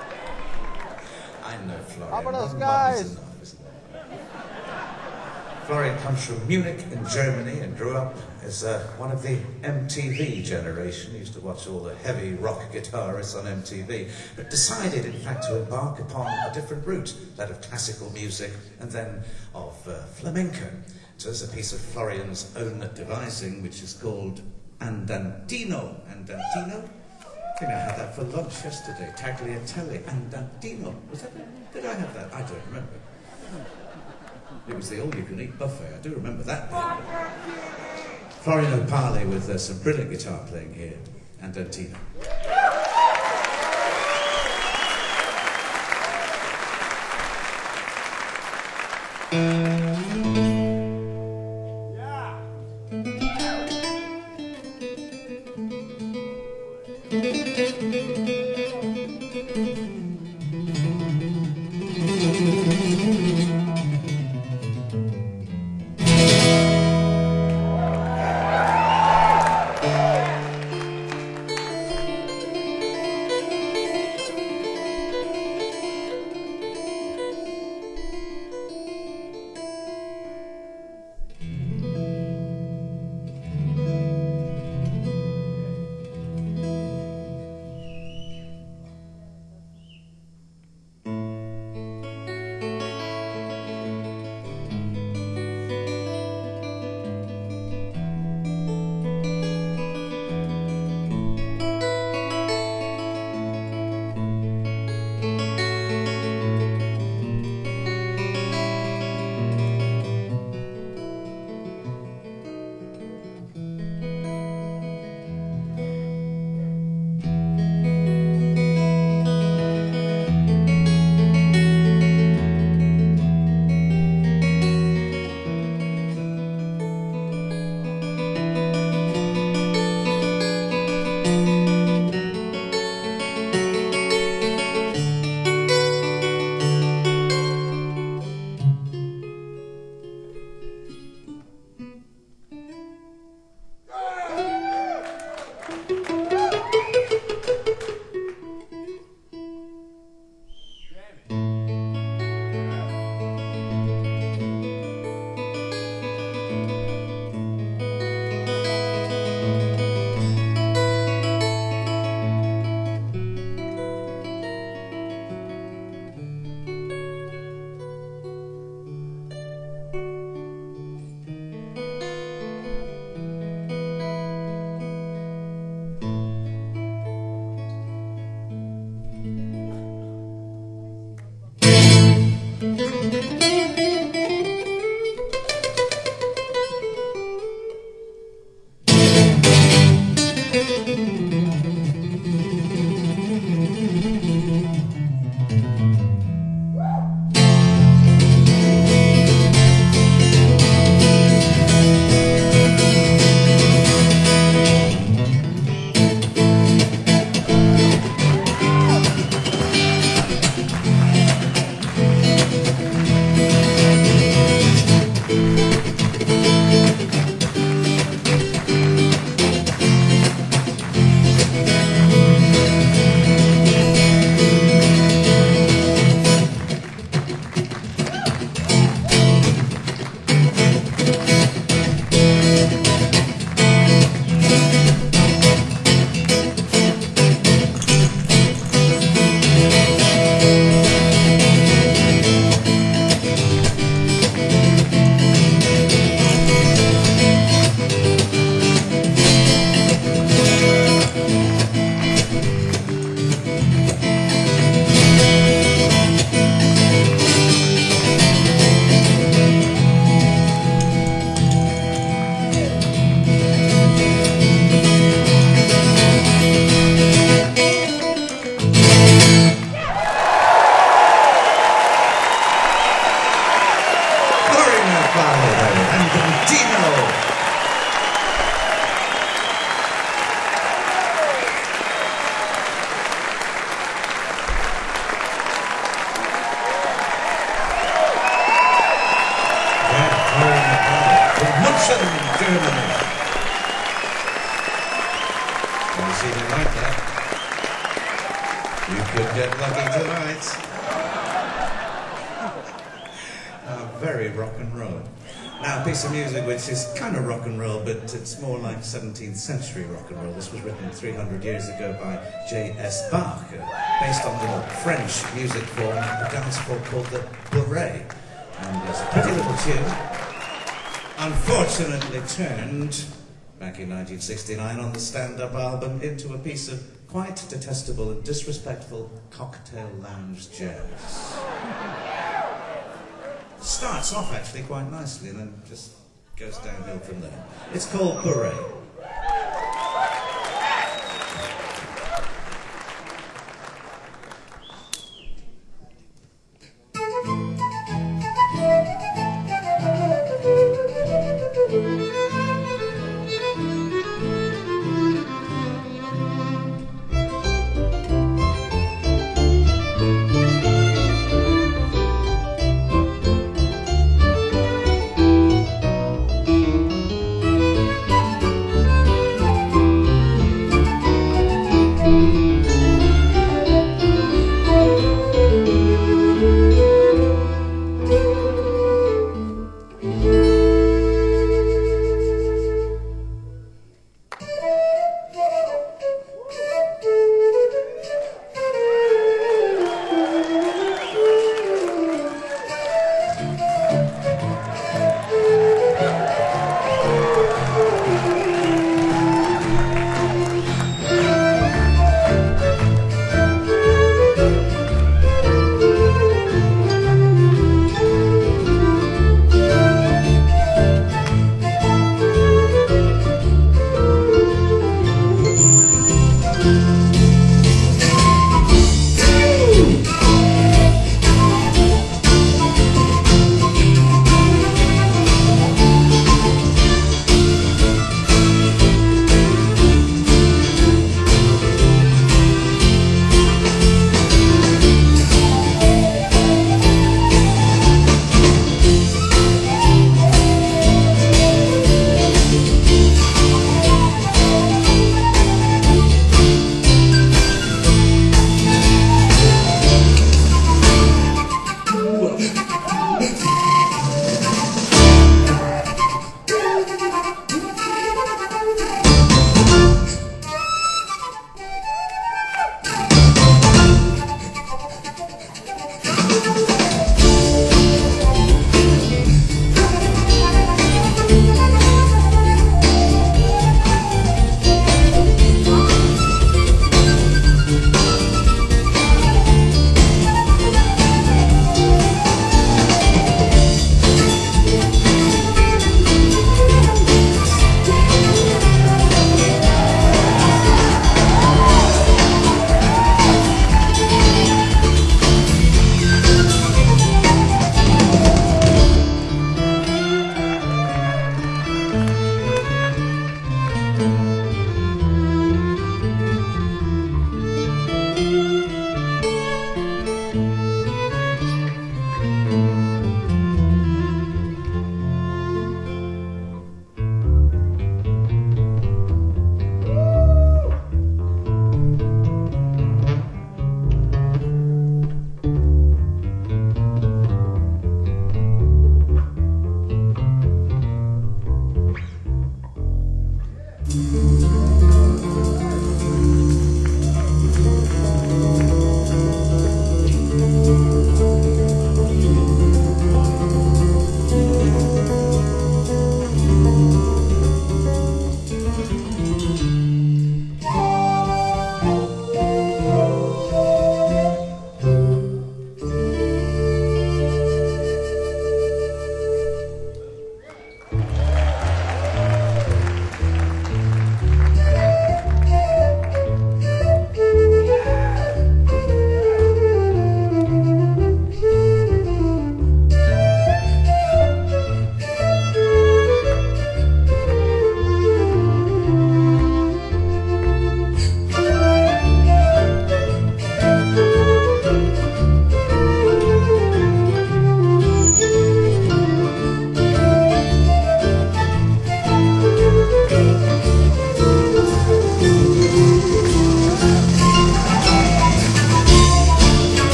I know, Florian. Up on us, One guys. mob is enough, isn't it? Florian comes from Munich in Germany and grew up as uh, one of the M T V generation. He used to watch all the heavy rock guitarists on M T V, but decided, in fact, to embark upon a different route, that of classical music and then of uh, flamenco. So there's a piece of Florian's own devising, which is called Andantino. Andantino? I think I had that for lunch yesterday. Tagliatelle. Andantino. Was that? Did I have that? I don't remember. It was the all-you-can-eat buffet. I do remember that. Florian Opale with uh, some brilliant guitar playing here. Andantino. rock and roll. Now, a piece of music which is kind of rock and roll, but it's more like seventeenth century rock and roll. This was written three hundred years ago by J S Bach, uh, based on the French music form, a dance form called the bourrée. And it's a pretty little tune, unfortunately turned, back in nineteen sixty-nine on the stand-up album, into a piece of quite detestable and disrespectful cocktail lounge jazz. Starts off actually quite nicely and then just goes downhill from there. It's called Bourrée.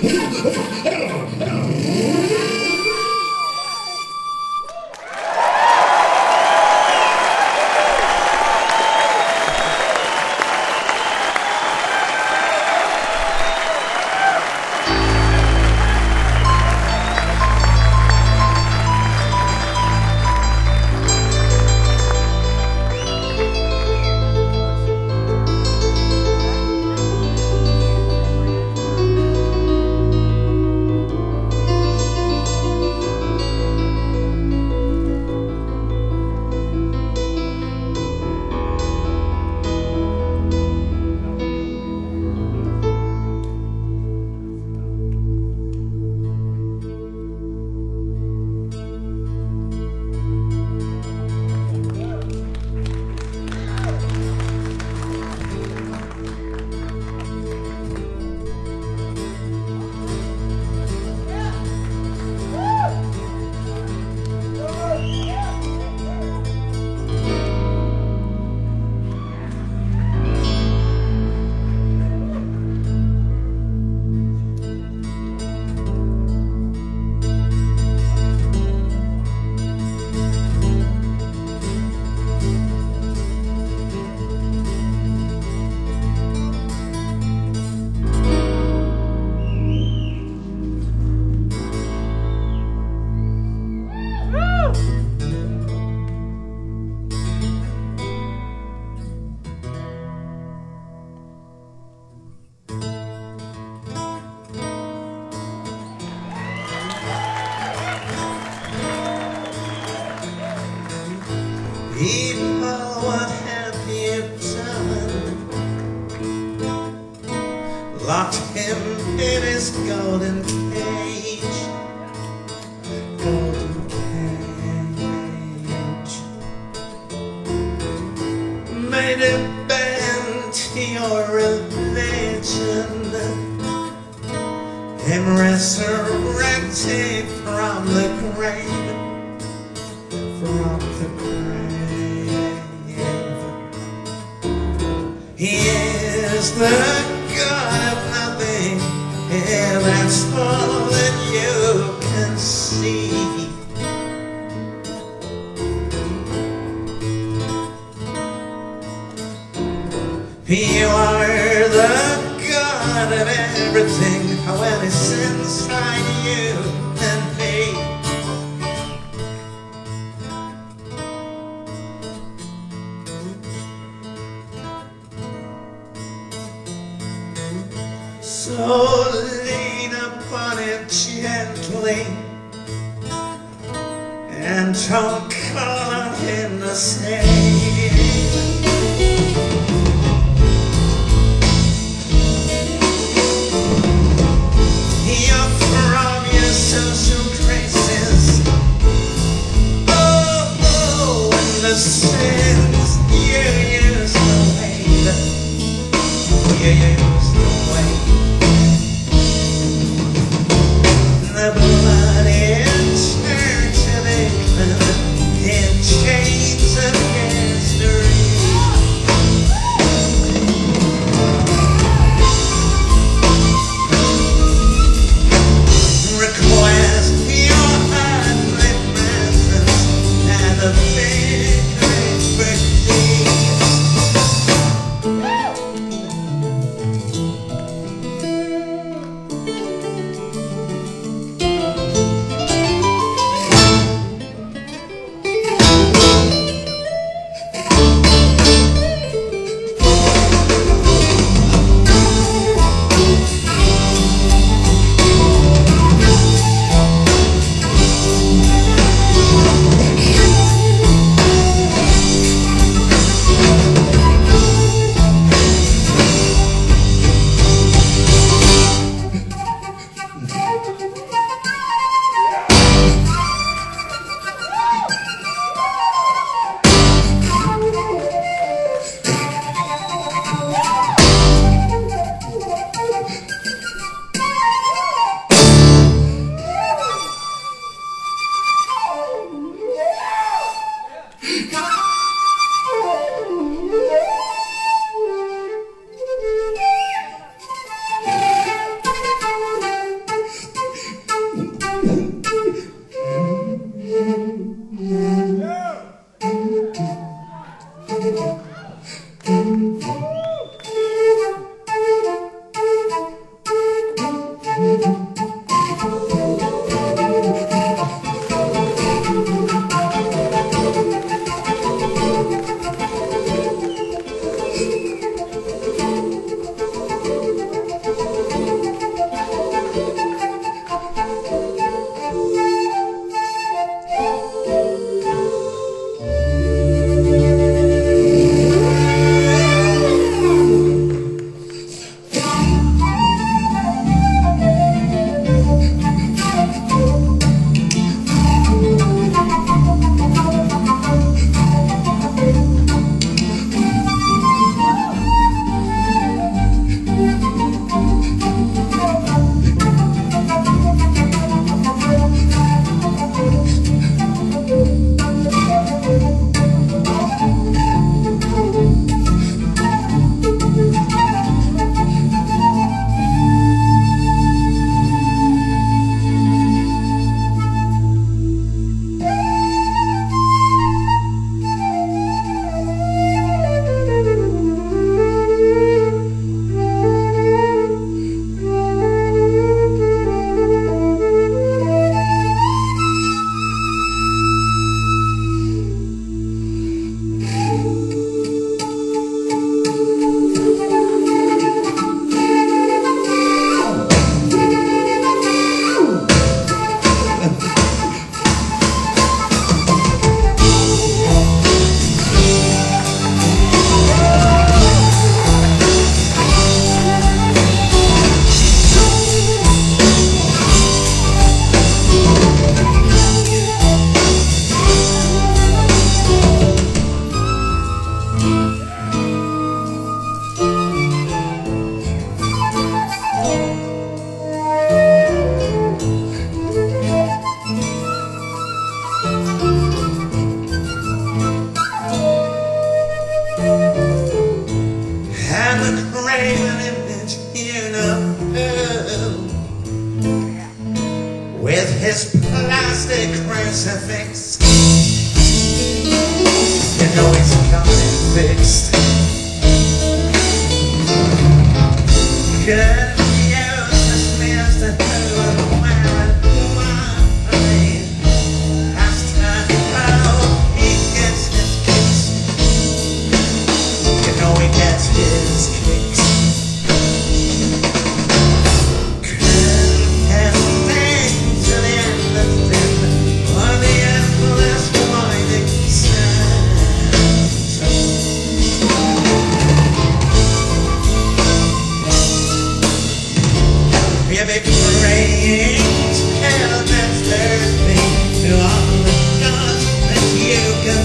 People, what have you done? Locked him in his golden cage, golden cage. Made him bend to your religion, him resurrected from the grave, from the grave. He is the God of nothing, and that's all that you can see. You are the God of everything, well, it's inside you and me. So lean upon it gently, and don't call on him to save. You're from your social graces, oh, oh, and the sins you used to hate, you used to wait. The blood in church of England, in chains of with his plastic crucifix. You know it's coming fixed. Could use this Mister Who and where and why. After how he gets his kicks. You know he gets his kicks. You be praying, tell that there's me to all the gods that you can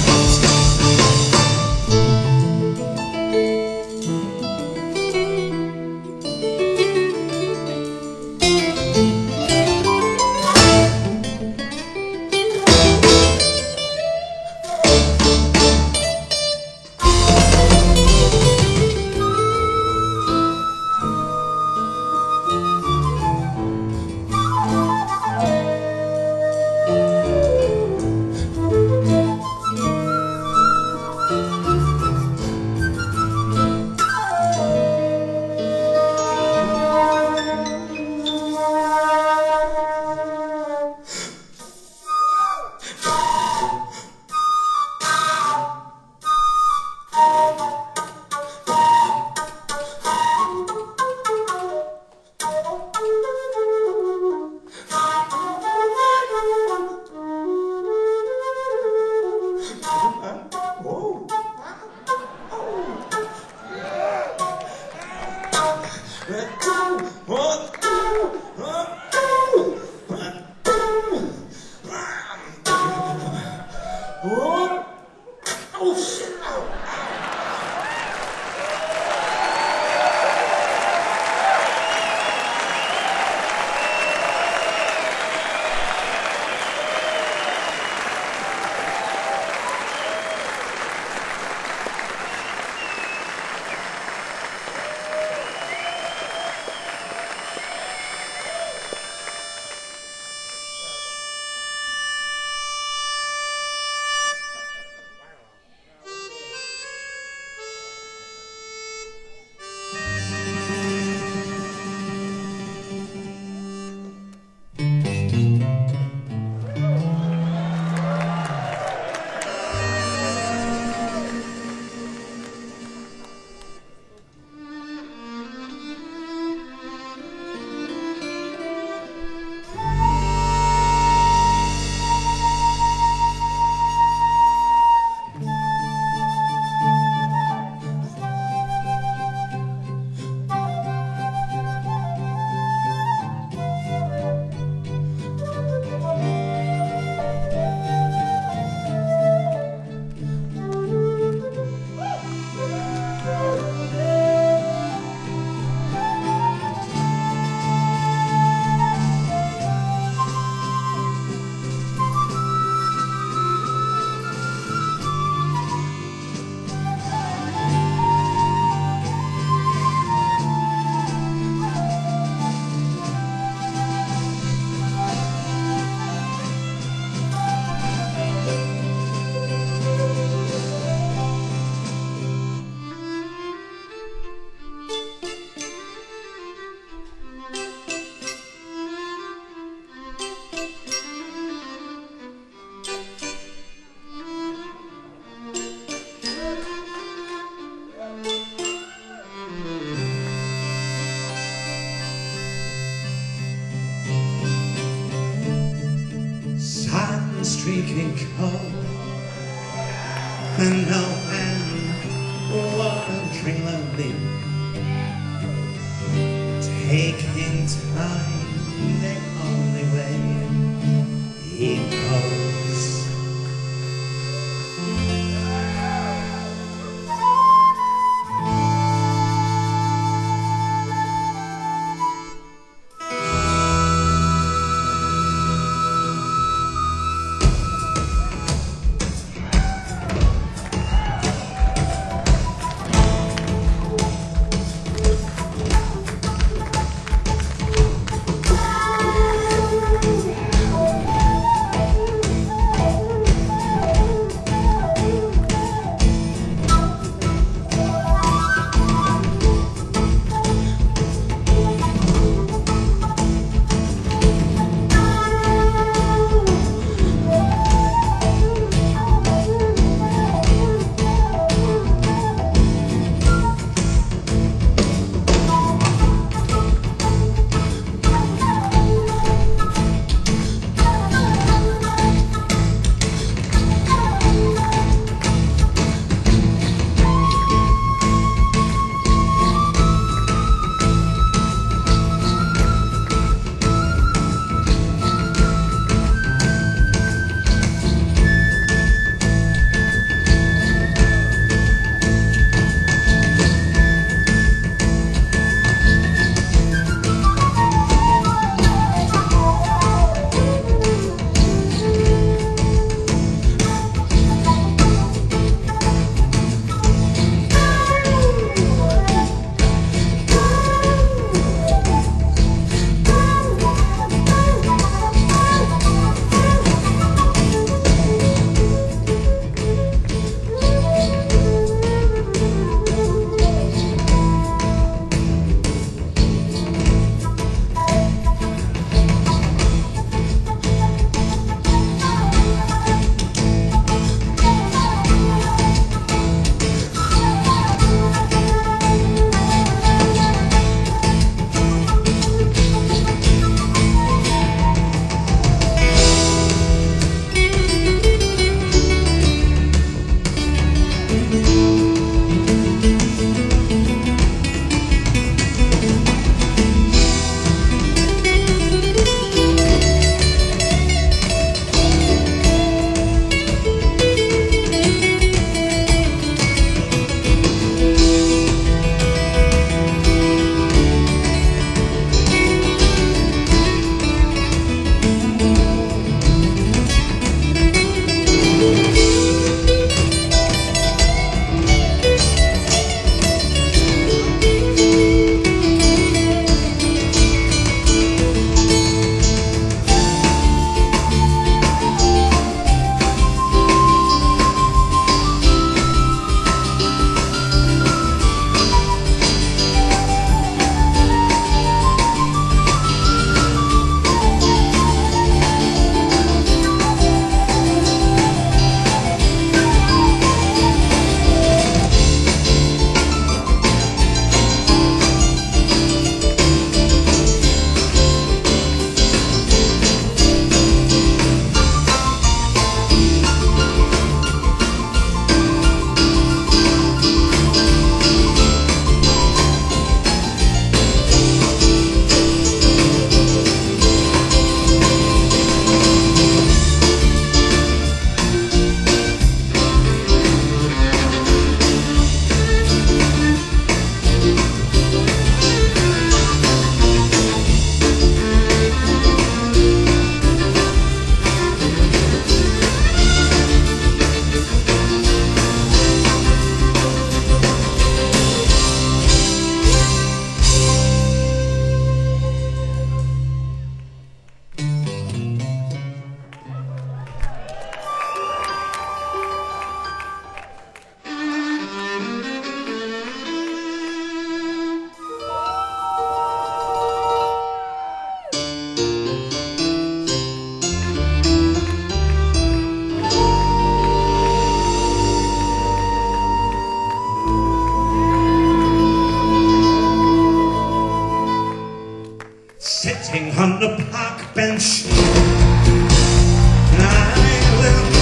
Oh, shit. getting cold, and no man wandering lonely, taking time the only way he knows. sitting on the park bench. I will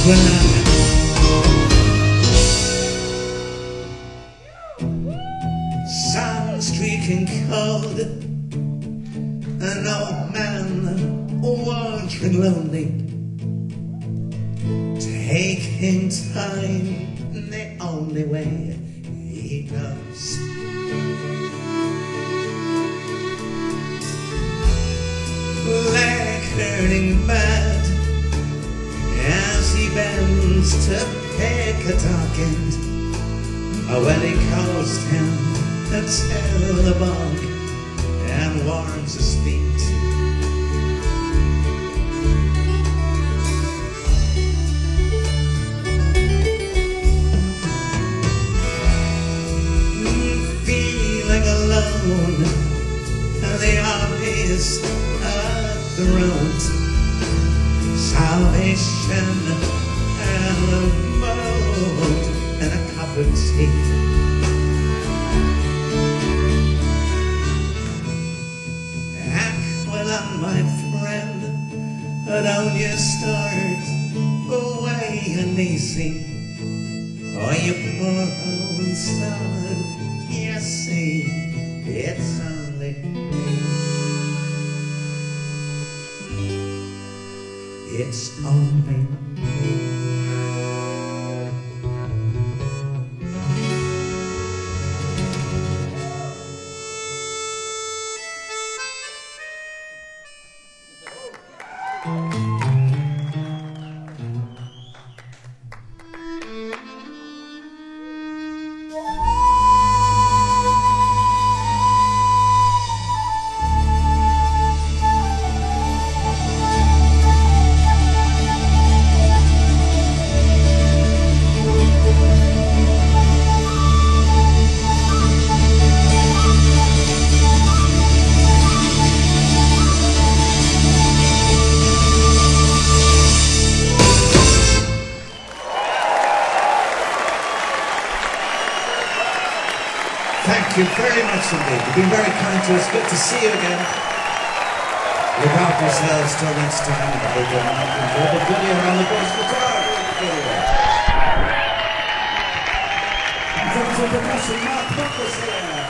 Sun streaking cold, an old man wandering lonely, taking time the only way he knows. Leg hurting bad as he bends to pick a dark end. When he calls him a bug and warms his feet, feeling alone, the obvious of the road, salvation and a boat and a cup of tea. Aquila, my friend, don't you start away uneasy, or you poor old son, you see, it's only me. It's only me. Thank you very much indeed. You've been very kind to us. Good to see you again. Look after yourselves till next time. I hope you're not enjoying the video around the bass guitar. And from the percussion, Mark Buckles here.